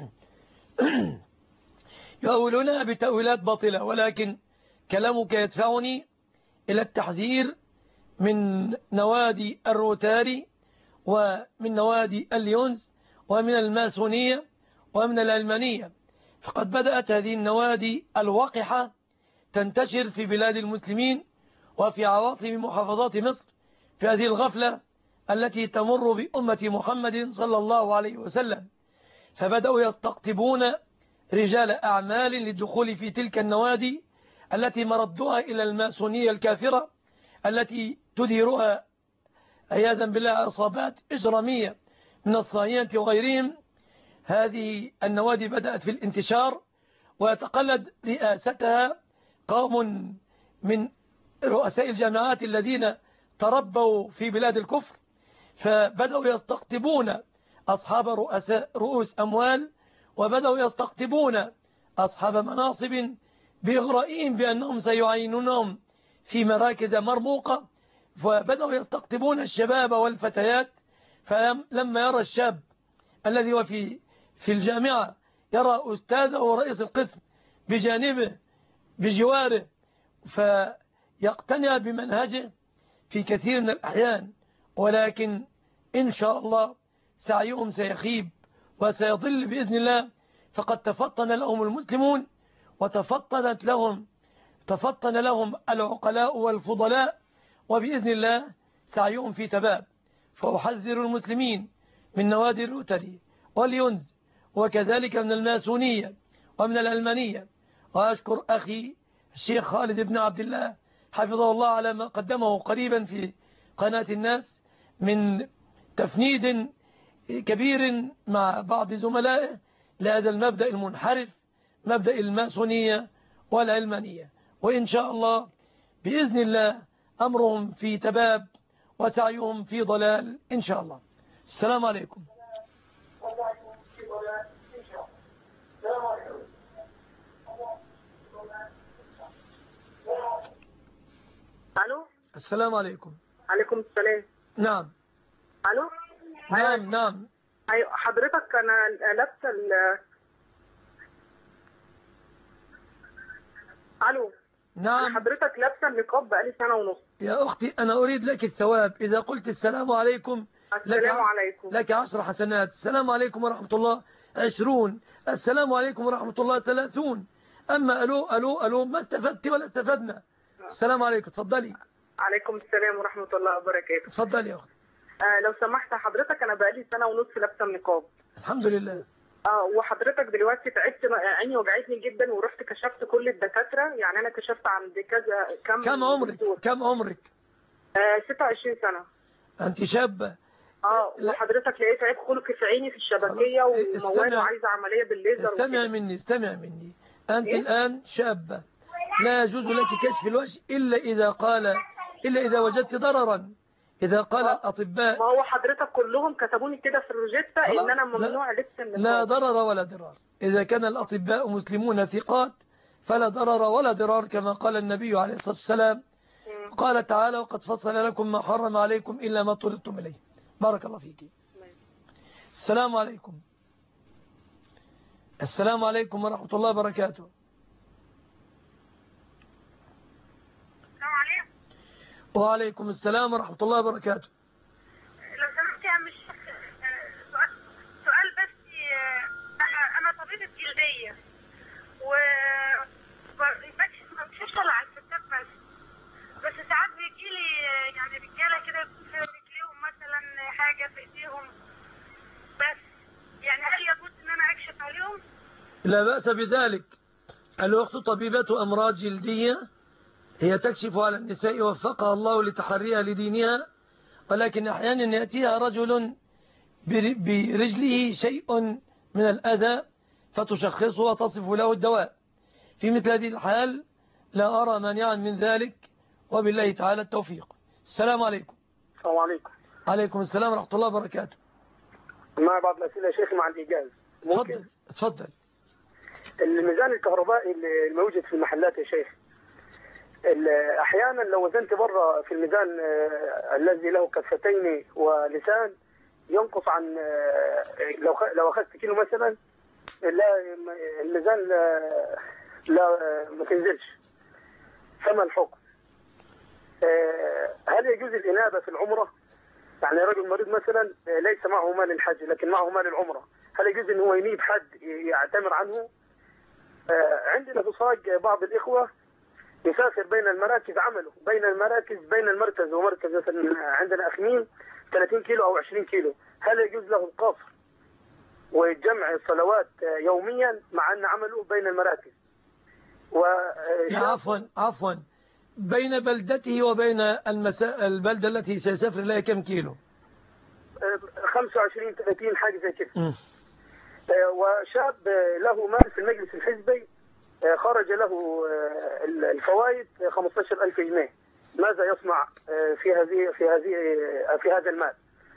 يقولونها بتأويلات باطلة. ولكن كلامك يدفعني إلى التحذير من نوادي الروتاري ومن نوادي اليونز ومن الماسونية ومن الألمانية. فقد بدأت هذه النوادي الوقحة تنتشر في بلاد المسلمين وفي عواصم محافظات مصر في هذه الغفلة التي تمر بأمة محمد صلى الله عليه وسلم. فبدأوا يستقطبون رجال أعمال للدخول في تلك النوادي التي مردوها إلى الماسونية الكافرة التي تديرها عياذا بالله عصابات إجرامية من الصهاينة وغيرهم. هذه النوادي بدأت في الانتشار، ويتقلد رئاستها قوم من رؤساء الجامعات الذين تربوا في بلاد الكفر، فبدأوا يستقطبون أصحاب رؤساء رؤوس أموال، وبدأوا يستقطبون أصحاب مناصب بإغرائهم بأنهم سيعينونهم في مراكز مرموقة، فبدأوا يستقطبون الشباب والفتيات. فلما يرى الشاب الذي هو في في الجامعة يرى أستاذه ورئيس القسم بجانبه بجواره فيقتنع بمنهجه في كثير من الأحيان، ولكن إن شاء الله سعيهم سيخيب وسيضل بإذن الله. فقد تفطن لهم المسلمون وتفطنت لهم تفطن لهم العقلاء والفضلاء، وبإذن الله سعيهم في تباب. فأحذر المسلمين من نوادي الروتري واليونز وكذلك من الماسونية ومن الألمانية. وأشكر أخي الشيخ خالد بن عبد الله حفظه الله على ما قدمه قريبا في قناة الناس من تفنيد كبير مع بعض زملائه لهذا المبدأ المنحرف، مبدأ الماسونية والعلمانية. وإن شاء الله بإذن الله أمرهم في تباب وسعيهم في ضلال إن شاء الله. السلام عليكم. الو السلام عليكم. عليكم السلام. نعم. الو نعم نعم. ايوه حضرتك انا لابسه ال الو نعم حضرتك لابسه النقاب بقالي سنه ونص. يا أختي أنا أريد لك الثواب. إذا قلت السلام عليكم لك السلام عشر عليكم. لك عشر حسنات. السلام عليكم ورحمة الله عشرون. السلام عليكم ورحمة الله ثلاثون. أما ألو ألو ألو ما استفدت ولا استفدنا. السلام عليكم. تفضلي. عليكم السلام ورحمه الله وبركاته. تفضلي يا أختي. آه لو سمحت حضرتك، انا بقالي سنه ونص لابسه النقاب. الحمد لله. اه وحضرتك دلوقتي تعبت، عيني وجعتني جدا ورحت كشفت كل الدكاتره، يعني انا كشفت عند كذا كم كم عمرك دكتور. كم عمرك آه ستة وعشرين سنه. أنت شابة. اه لا. وحضرتك لقيت عيب خلقي في عيني في الشبكيه خلاص. وموال استمع. وعايزه عمليه بالليزر استمع وكده. مني استمع مني أنت إيه؟ الآن شابة، لا يجوز لك كشف الوجه إلا إذا قال إلا إذا وجدت ضررا. إذا قال آه. الأطباء ما هو حضرتك كلهم كتبوني كده في الروجيتا خلاص. ان انا لا. ممنوع لبس النقاب. لا ضرر ولا ضرار. إذا كان الأطباء مسلمون ثقات فلا ضرر ولا ضرار، كما قال النبي عليه الصلاة والسلام. مم. قال تعالى: وقد فصل لكم ما حرم عليكم إلا ما اضطررتم إليه. بارك الله فيك. السلام عليكم. السلام عليكم ورحمة الله وبركاته. السلام عليكم. وعليكم السلام ورحمة الله وبركاته. لو سمحت يا عم الشيخ، سؤال سؤال بس. انا انا طبيبة جلدية و ما بكشفش الا على الستات بس بس ساعات بيجي لي يعني رجاله كده يكون في رجليهم مثلا حاجه في ايديهم، بس يعني هل يجوز ان انا اكشف عليهم؟ لا بأس بذلك. الأخت طبيبة أمراض جلدية، هي تكشف على النساء وفقها الله لتحريها لدينها، ولكن أحيانا يأتيها رجل برجله شيء من الأذى فتشخصه وتصف له الدواء. في مثل هذه الحال لا أرى مانعا من ذلك، وبالله تعالى التوفيق. السلام عليكم. السلام عليكم. عليكم السلام ورحمة الله وبركاته. مع بعض الأسئلة يا شيخ مع الإيجاز. تفضل تفضل. الميزان الكهربائي اللي الموجود في المحلات يا شيخ، أحيانا لو وزنت برا في الميزان آه، الذي له كفتين ولسان ينقص عن آه، لو لو أخذت كيلو مثلا، لا الميزان لا, لا ما تنزلش. فما الحكم؟ آه، هل يجوز الإنابة في العمرة؟ يعني رجل مريض مثلا ليس معه مال الحج لكن معه مال العمرة، هل يجوز ان هو ينيب حد يعتمر عنه؟ عندنا في صاج بعض الإخوة يسافر بين المراكز، عمله بين المراكز بين المركز ومركز، مثلا عندنا أخميم ثلاثين كيلو أو عشرين كيلو، هل يجوز له القصر وجمع الصلوات يوميا مع أن عمله بين المراكز؟ و عفوا عفوا بين بلدته وبين المسا... البلدة التي سيسافر لها كم كيلو؟ خمسة وعشرين ثلاثين حاجة زي كده. وشاب له مال في المجلس الحزبي خرج له الفوائد خمسة عشر ألف جنيه، ماذا يصنع في هذه في هذه في هذا المال؟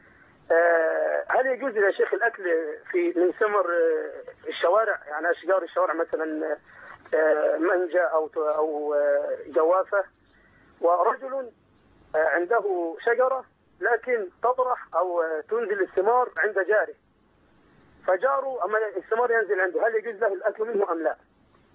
هل يجوز يا شيخ الأكل في من ثمر الشوارع، يعني أشجار الشوارع مثلا منجا أو أو جوافة؟ ورجل عنده شجرة لكن تطرح أو تنزل الثمار عند جاره، فجاره أما الثمار ينزل عنده، هل يجوز له الأكل منه أم لا؟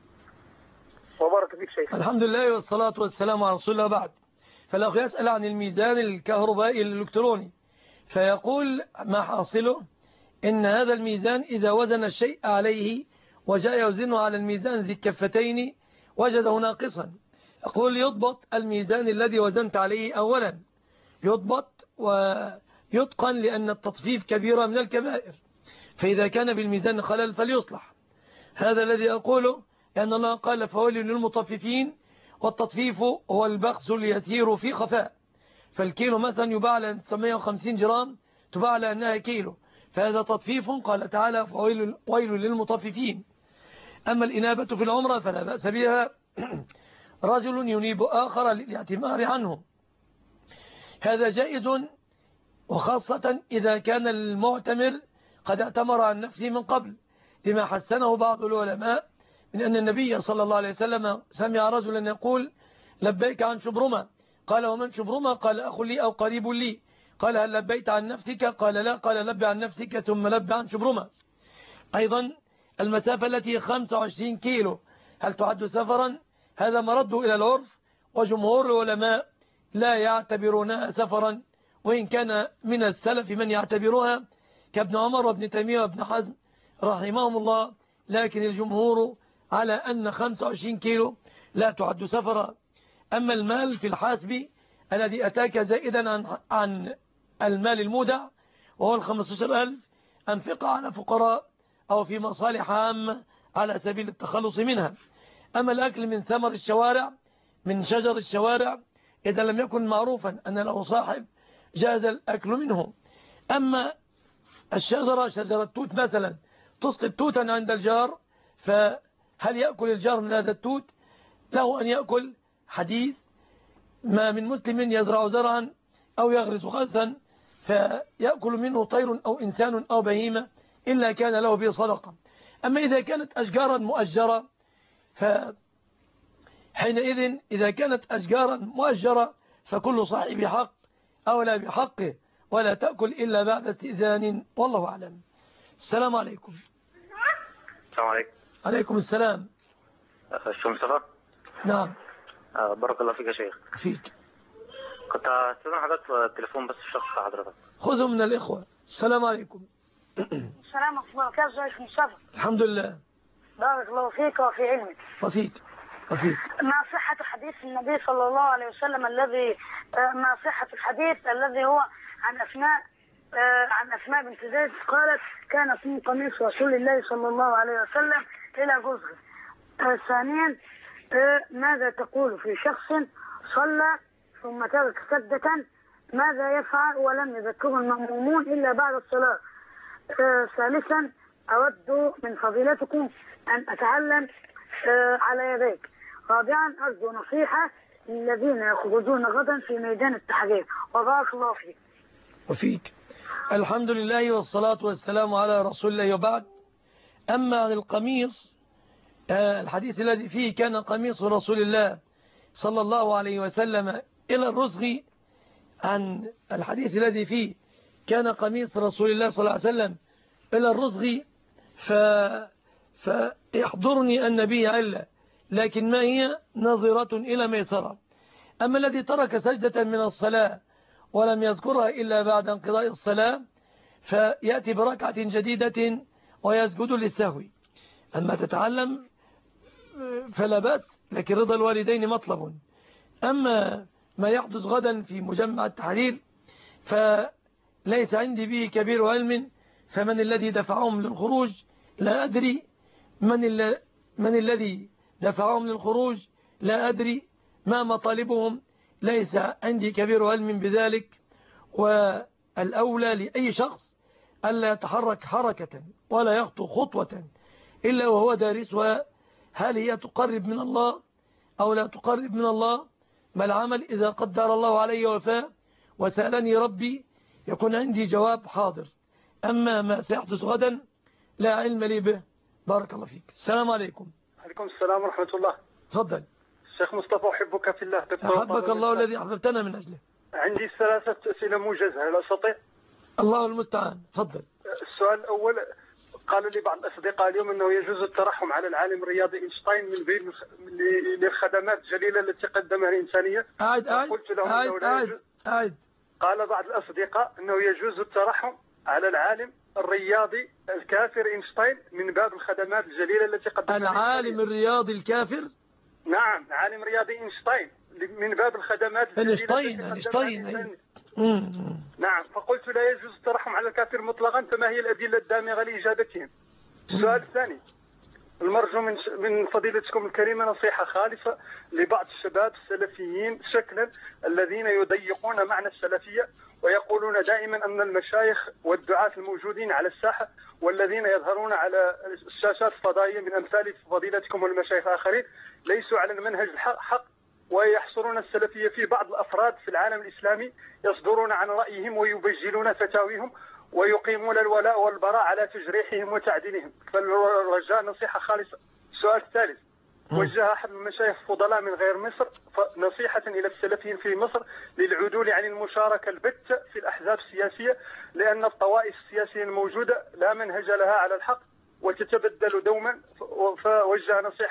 وبارك فيك شيخ. الحمد لله والصلاة والسلام على رسول الله. بعد، فالأخ يسأل عن الميزان الكهربائي الإلكتروني، فيقول ما حاصله إن هذا الميزان إذا وزن الشيء عليه وجاء يوزنه على الميزان ذي الكفتين وجده ناقصا. أقول يضبط الميزان الذي وزنت عليه أولا، يضبط ويتقن، لأن التطفيف كبيرة من الكبائر، فإذا كان بالميزان خلل فليصلح. هذا الذي أقوله، لأن الله قال فويل للمطففين، والتطفيف هو البخس اليسير في خفاء، فالكيلو مثلا يباع على تسعمائة وخمسين جرام تباع على أنها كيلو، فهذا تطفيف. قال تعالى فويل ويل للمطففين. أما الإنابة في العمرة فلا بأس بها، رجل ينيب آخر للاعتمار عنه، هذا جائز، وخاصة إذا كان المعتمر قد اعتمر عن نفسه من قبل، لما حسنه بعض العلماء من أن النبي صلى الله عليه وسلم سمع رجلا يقول لبيك عن شبرمة، قال ومن شبرمة؟ قال أخ لي أو قريب لي. قال هل لبيت عن نفسك؟ قال لا. قال لب عن نفسك ثم لب عن شبرمة. أيضا المسافة التي خمسة وعشرين كيلو هل تعد سفرا؟ هذا مرده إلى العرف، وجمهور العلماء لا يعتبرونها سفرا، وإن كان من السلف من يعتبرها كابن عمر وابن تيمية وابن حزم رحمهم الله، لكن الجمهور على أن خمسة وعشرين كيلو لا تعد سفرا. أما المال في الحاسب الذي أتاك زائدا عن, عن المال المودع وهو الخمسة عشر ألف، أنفقها على فقراء أو في مصالح عامة على سبيل التخلص منها. أما الأكل من ثمر الشوارع من شجر الشوارع إذا لم يكن معروفا أن له صاحب جاز الأكل منه. أما الشجرة شجرة توت مثلا تسقط توتا عند الجار، فهل يأكل الجار من هذا التوت؟ له أن يأكل. حديث ما من مسلم يزرع زرعا أو يغرس غرسا فيأكل منه طير أو إنسان أو بهيمة إلا كان له به صدقة. أما إذا كانت أشجارا مؤجرة فحينئذ إذا كانت أشجارا مؤجرة فكل صاحب حق أولى بحقه، ولا تأكل إلا بعد استئذان، والله أعلم. السلام عليكم. السلام عليكم. عليكم السلام. الشيخ مصطفى. نعم. آه بارك الله فيك يا شيخ. فيك. كنت هستخدم حضرتك في التليفون بس الشخص حضرتك. خذوا من الإخوة. السلام عليكم. السلام عليكم ورحمة الله وبركاته. مصطفى. الحمد لله. بارك الله فيك وفي علمك. وفيك. وفيك. ما صحة حديث النبي صلى الله عليه وسلم الذي ما صحة الحديث الذي هو عن أسماء عن أسماء بنت زيد قالت كان في قميص رسول الله صلى الله عليه وسلم إلى جزء. ثانيا ماذا تقول في شخص صلى ثم ترك سجدة ماذا يفعل ولم يذكره المأمومون إلا بعد الصلاة؟ ثالثا أود من فضيلتكم أن أتعلم على يديك. رابعا أرجو نصيحة للذين يخرجون غدا في ميدان التحرير، وبارك الله فيك. وفيك. الحمد لله والصلاة والسلام على رسول الله، وبعد. أما عن القميص الحديث الذي فيه كان قميص رسول الله صلى الله عليه وسلم إلى الرسغ، عن الحديث الذي فيه كان قميص رسول الله صلى الله عليه وسلم إلى الرسغ ف... فيحضرني النبي علة، لكن ما هي نظرة إلى ميسرة. أما الذي ترك سجدة من الصلاة ولم يذكرها إلا بعد انقضاء الصلاة فيأتي بركعة جديدة ويسجد للسهو. أما تتعلم فلا بأس، لكن رضا الوالدين مطلب. أما ما يحدث غدا في مجمع التحرير فليس عندي به كبير علم، فمن الذي دفعهم للخروج لا أدري، من, من الذي دفعهم للخروج لا أدري، ما مطالبهم ليس عندي كبير علم بذلك. والأولى لأي شخص ألا يتحرك حركة ولا يخطو خطوة إلا وهو دارسها، هل هي تقرب من الله أو لا تقرب من الله. ما العمل إذا قدر الله علي وفاء وسألني ربي يكون عندي جواب حاضر. أما ما سيحدث غدا لا علم لي به. بارك الله فيك. السلام عليكم. عليكم السلام ورحمة الله. تفضل. الشيخ مصطفى أحبك في الله. أحبك الله الذي أحببتنا من أجله. عندي ثلاثة أسئلة موجزة، هل أستطيع؟ الله المستعان. تفضل. السؤال الأول، قال لي بعض الأصدقاء اليوم أنه يجوز الترحم على العالم الرياضي إينشتاين من بين للخدمات الجليلة التي قدمها الإنسانية. أعد أعد قلت لهم أعد أنه لا أعد يجوز. أعد. قال بعض الأصدقاء أنه يجوز الترحم على العالم الرياضي الكافر إينشتاين من باب الخدمات الجليلة التي قدمها العالم الرياضي الكافر. نعم، عالم رياضي إينشتاين من باب الخدمات إينشتاين إينشتاين نعم. فقلت لا يجوز الترحم على الكافر مطلقا، فما هي الأدلة الدامغة لإجابتهم؟ السؤال الثاني، المرجو من من فضيلتكم الكريمة نصيحة خالصة لبعض الشباب السلفيين شكلا الذين يضيقون معنى السلفية ويقولون دائما أن المشايخ والدعاة الموجودين على الساحة والذين يظهرون على الشاشات الفضائية من أمثال فضيلتكم والمشايخ آخرين ليسوا على المنهج الحق، ويحصرون السلفية في بعض الأفراد في العالم الإسلامي يصدرون عن رأيهم ويبجلون فتاويهم ويقيمون الولاء والبراء على تجريحهم وتعديلهم. فالرجاء نصيحة خالصة. السؤال الثالث، وجه أحد المشايخ الفضلاء من غير مصر نصيحة إلى السلفيين في مصر للعدول عن المشاركة البتة في الأحزاب السياسية، لأن الطوائف السياسية الموجودة لا منهج لها على الحق وتتبدل دوما. فوجه نصيحة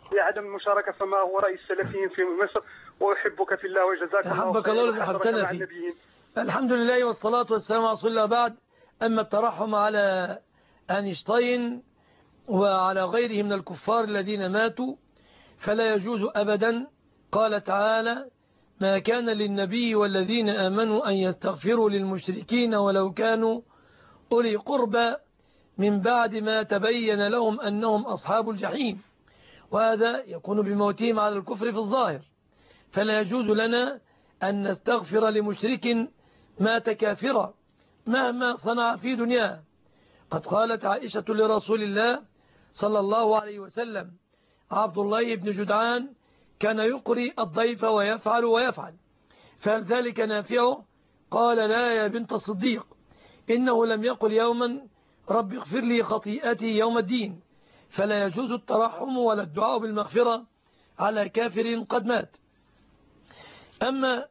لعدم المشاركة، فما هو رأي السلفيين في مصر؟ وأحبك في الله وجزاك الله أحبك خيرا. الله الذي أحببتنا فيه. الحمد لله والصلاة والسلام على رسول الله. بعد، أما الترحم على أينشتاين وعلى غيره من الكفار الذين ماتوا فلا يجوز أبدا. قال تعالى: ما كان للنبي والذين آمنوا أن يستغفروا للمشركين ولو كانوا أولي قربى من بعد ما تبين لهم أنهم أصحاب الجحيم، وهذا يكون بموتهم على الكفر في الظاهر. فلا يجوز لنا أن نستغفر لمشرك مات كافرا مهما صنع في دنياه. قد قالت عائشة لرسول الله صلى الله عليه وسلم: عبد الله بن جدعان كان يقري الضيف ويفعل ويفعل، فهل ذلك نافعه؟ قال: لا يا بنت الصديق، إنه لم يقل يوما رب اغفر لي خطيئتي يوم الدين. فلا يجوز الترحم ولا الدعاء بالمغفرة على كافر قد مات. أما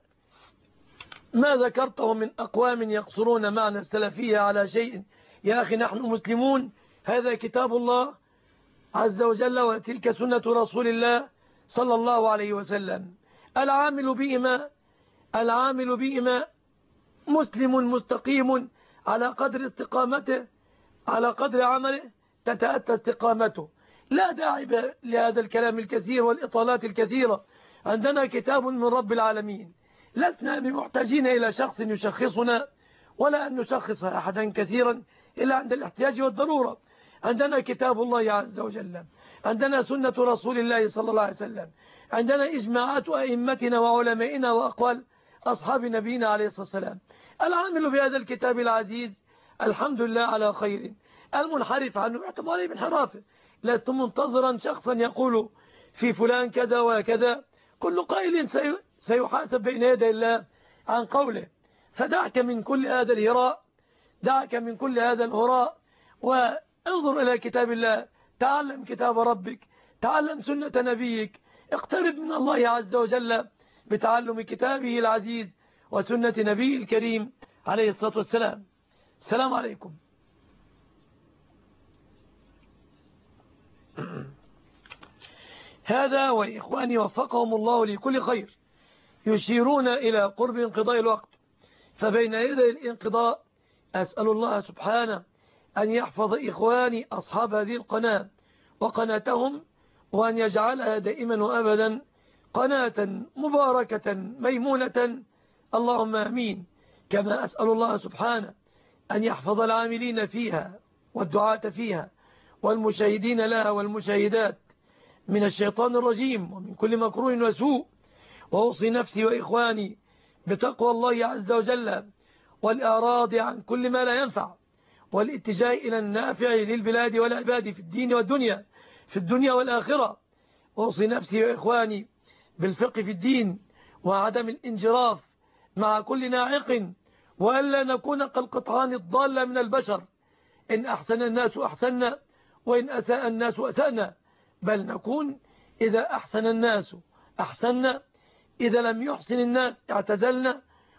ما ذكرته من أقوام يقصرون معنى السلفية على شيء، يا أخي نحن مسلمون، هذا كتاب الله عز وجل وتلك سنة رسول الله صلى الله عليه وسلم. العامل بهما العامل بهما مسلم مستقيم على قدر استقامته، على قدر عمله تتأتى استقامته. لا داعي لهذا الكلام الكثير والإطالات الكثيرة. عندنا كتاب من رب العالمين، لسنا بمحتاجين إلى شخص يشخصنا ولا أن نشخص أحدا كثيرا إلا عند الاحتياج والضرورة. عندنا كتاب الله عز وجل، عندنا سنة رسول الله صلى الله عليه وسلم، عندنا إجماعات أئمتنا وعلمائنا وأقوال أصحاب نبينا عليه الصلاة والسلام. العامل بهذا الكتاب العزيز الحمد لله على خير. المنحرف عنه يعتبر عليه بانحرافه. لست منتظرا شخصا يقول في فلان كذا وكذا، كل قائل سيحاسب بين يدي الله عن قوله. فدعك من كل هذا الهراء، دعك من كل هذا الهراء وانظر إلى كتاب الله، تعلم كتاب ربك، تعلم سنة نبيك، اقترب من الله عز وجل بتعلم كتابه العزيز وسنة نبيه الكريم عليه الصلاة والسلام. السلام عليكم. هذا وإخواني وفقهم الله لكل خير يشيرون إلى قرب انقضاء الوقت، فبين يدي الانقضاء أسأل الله سبحانه أن يحفظ إخواني أصحاب هذه القناة وقناتهم، وأن يجعلها دائما وأبدا قناة مباركة ميمونة، اللهم آمين. كما أسأل الله سبحانه أن يحفظ العاملين فيها والدعاة فيها والمشاهدين لها والمشاهدات من الشيطان الرجيم ومن كل مكروه وسوء. وأوصي نفسي وإخواني بتقوى الله عز وجل والإعراض عن كل ما لا ينفع، والاتجاه إلى النافع للبلاد والعباد في الدين والدنيا، في الدنيا والآخرة. أوصي نفسي وإخواني بالفقه في الدين وعدم الانجراف مع كل ناعق، وألا نكون كالقطعان الضالة من البشر، إن أحسن الناس أحسننا وإن أساء الناس أسأنا، بل نكون إذا أحسن الناس أحسننا، إذا لم يحسن الناس اعتزلنا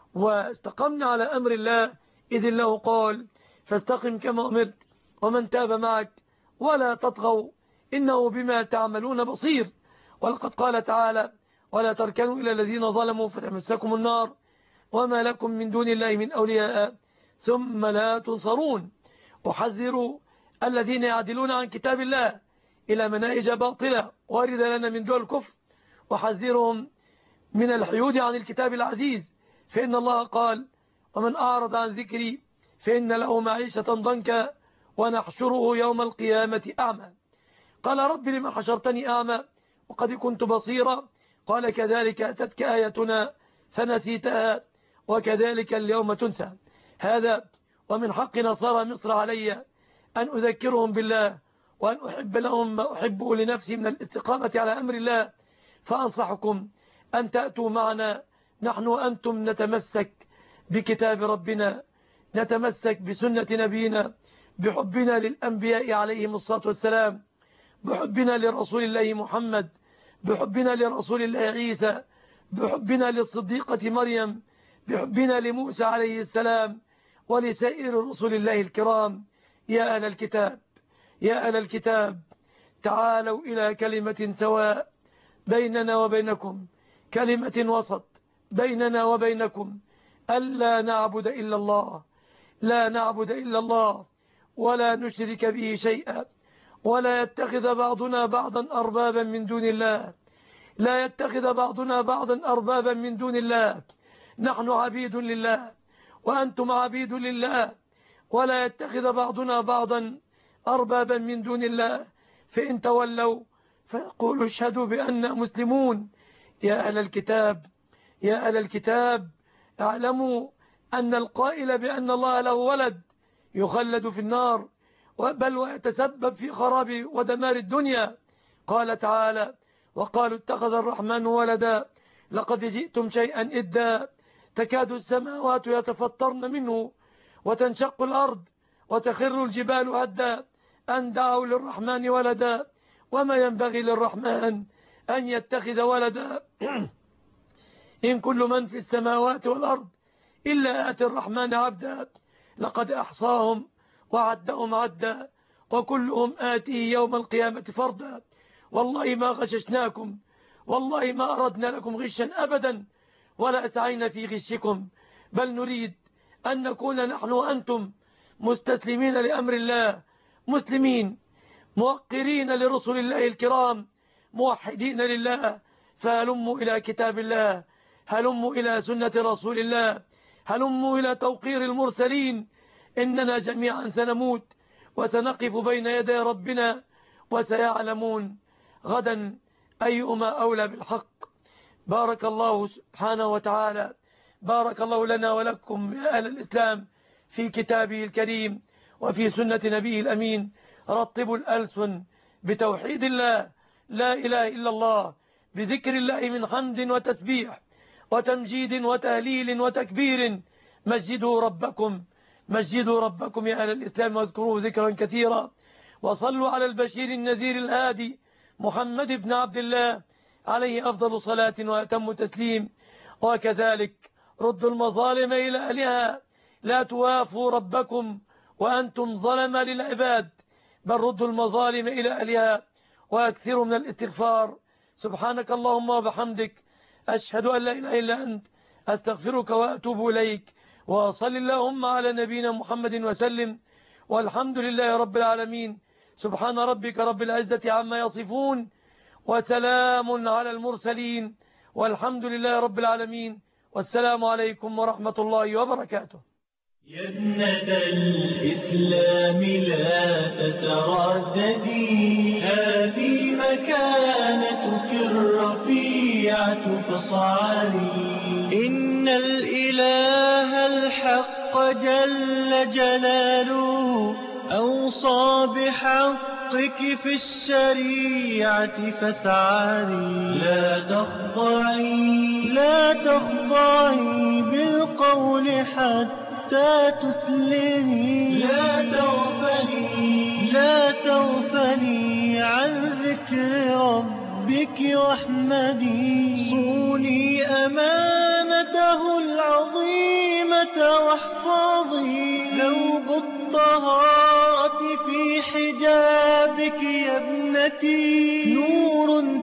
واستقمنا على أمر الله، إذ الله قال: فاستقم كما أمرت ومن تاب معك ولا تطغوا إنه بما تعملون بصير. ولقد قال تعالى: ولا تركنوا إلى الذين ظلموا فتمسكم النار وما لكم من دون الله من أولياء ثم لا تنصرون. أحذر الذين يعدلون عن كتاب الله إلى مناهج باطلة وارد لنا من دول الكفر، وحذرهم من الحيود عن الكتاب العزيز، فإن الله قال: ومن أعرض عن ذكري فإن له معيشة ضنكا ونحشره يوم القيامة أعمى. قال: رب لما حشرتني أعمى وقد كنت بصيرا؟ قال: كذلك أتتك آياتنا فنسيتها وكذلك اليوم تنسى. هذا ومن حق نصارى مصر علي أن أذكرهم بالله وأن أحب لهم ما أحبه لنفسي من الاستقامة على أمر الله، فأنصحكم أن تأتوا معنا نحن وأنتم نتمسك بكتاب ربنا، نتمسك بسنة نبينا، بحبنا للأنبياء عليهم الصلاة والسلام، بحبنا لرسول الله محمد، بحبنا لرسول الله عيسى، بحبنا للصديقة مريم، بحبنا لموسى عليه السلام ولسائر رسول الله الكرام. يا أهل الكتاب، يا أهل الكتاب، تعالوا إلى كلمة سواء بيننا وبينكم، كلمة وسط بيننا وبينكم، ألا نعبد إلا الله، لا نعبد إلا الله ولا نشرك به شيئا، ولا يتخذ بعضنا بعضا أربابا من دون الله، لا يتخذ بعضنا بعضا أربابا من دون الله، نحن عبيد لله وأنتم عبيد لله، ولا يتخذ بعضنا بعضا أربابا من دون الله، فإن تولوا فيقولوا اشهدوا بأننا مسلمون. يا أهل الكتاب يا أهل الكتاب اعلموا أن القائل بأن الله له ولد يخلد في النار، بل ويتسبب في خراب ودمار الدنيا. قال تعالى: وقالوا اتخذ الرحمن ولدا لقد جئتم شيئا إدا تكاد السماوات يتفطرن منه وتنشق الأرض وتخر الجبال هدا أن دعوا للرحمن ولدا وما ينبغي للرحمن أن يتخذ ولدا إن كل من في السماوات والأرض إلا آتي الرحمن عبدا لقد أحصاهم وعدهم عدا وكلهم آتيه يوم القيامة فردا. والله ما غششناكم، والله ما أردنا لكم غشا أبدا ولا أسعينا في غشكم، بل نريد أن نكون نحن وأنتم مستسلمين لأمر الله، مسلمين موقرين لرسل الله الكرام، موحدين لله. فهلموا إلى كتاب الله، هلموا إلى سنة رسول الله، هلموا إلى توقير المرسلين. إننا جميعا سنموت وسنقف بين يدي ربنا وسيعلمون غدا أيهما أولى بالحق. بارك الله سبحانه وتعالى، بارك الله لنا ولكم يا أهل الإسلام في كتابه الكريم وفي سنة نبيه الأمين. رطبوا الألسن بتوحيد الله، لا إله إلا الله، بذكر الله من حمد وتسبيح وتمجيد وتهليل وتكبير. مجدوا ربكم، مجدوا ربكم يا أهل الإسلام واذكروه ذكرا كثيرا. وصلوا على البشير النذير الهادي محمد بن عبد الله عليه أفضل صلاة وأتم تسليم. وكذلك ردوا المظالم إلى أهلها، لا توافوا ربكم وأنتم ظلم للعباد، بل ردوا المظالم إلى أهلها وأكثروا من الاستغفار. سبحانك اللهم وبحمدك، أشهد أن لا إله إلا أنت، أستغفرك وأتوب إليك. وصل اللهم على نبينا محمد وسلم، والحمد لله رب العالمين. سبحان ربك رب العزة عما يصفون، وسلام على المرسلين، والحمد لله رب العالمين. والسلام عليكم ورحمة الله وبركاته. يا ابنة الإسلام لا تترددي، هذه مكانتك الرفيعة فاصعدي. إن الإله الحق جل جلاله أوصى بحقك في الشريعة فاسعدي. لا تخضعي لا تخضعي بالقول حتى حتى تسلمي، لا تغفلي لا تغفلي عن ذكر ربك واحمدي. صوني أمانته العظيمة واحفظي ثوب الطهارة في حجابك يا ابنتي، نور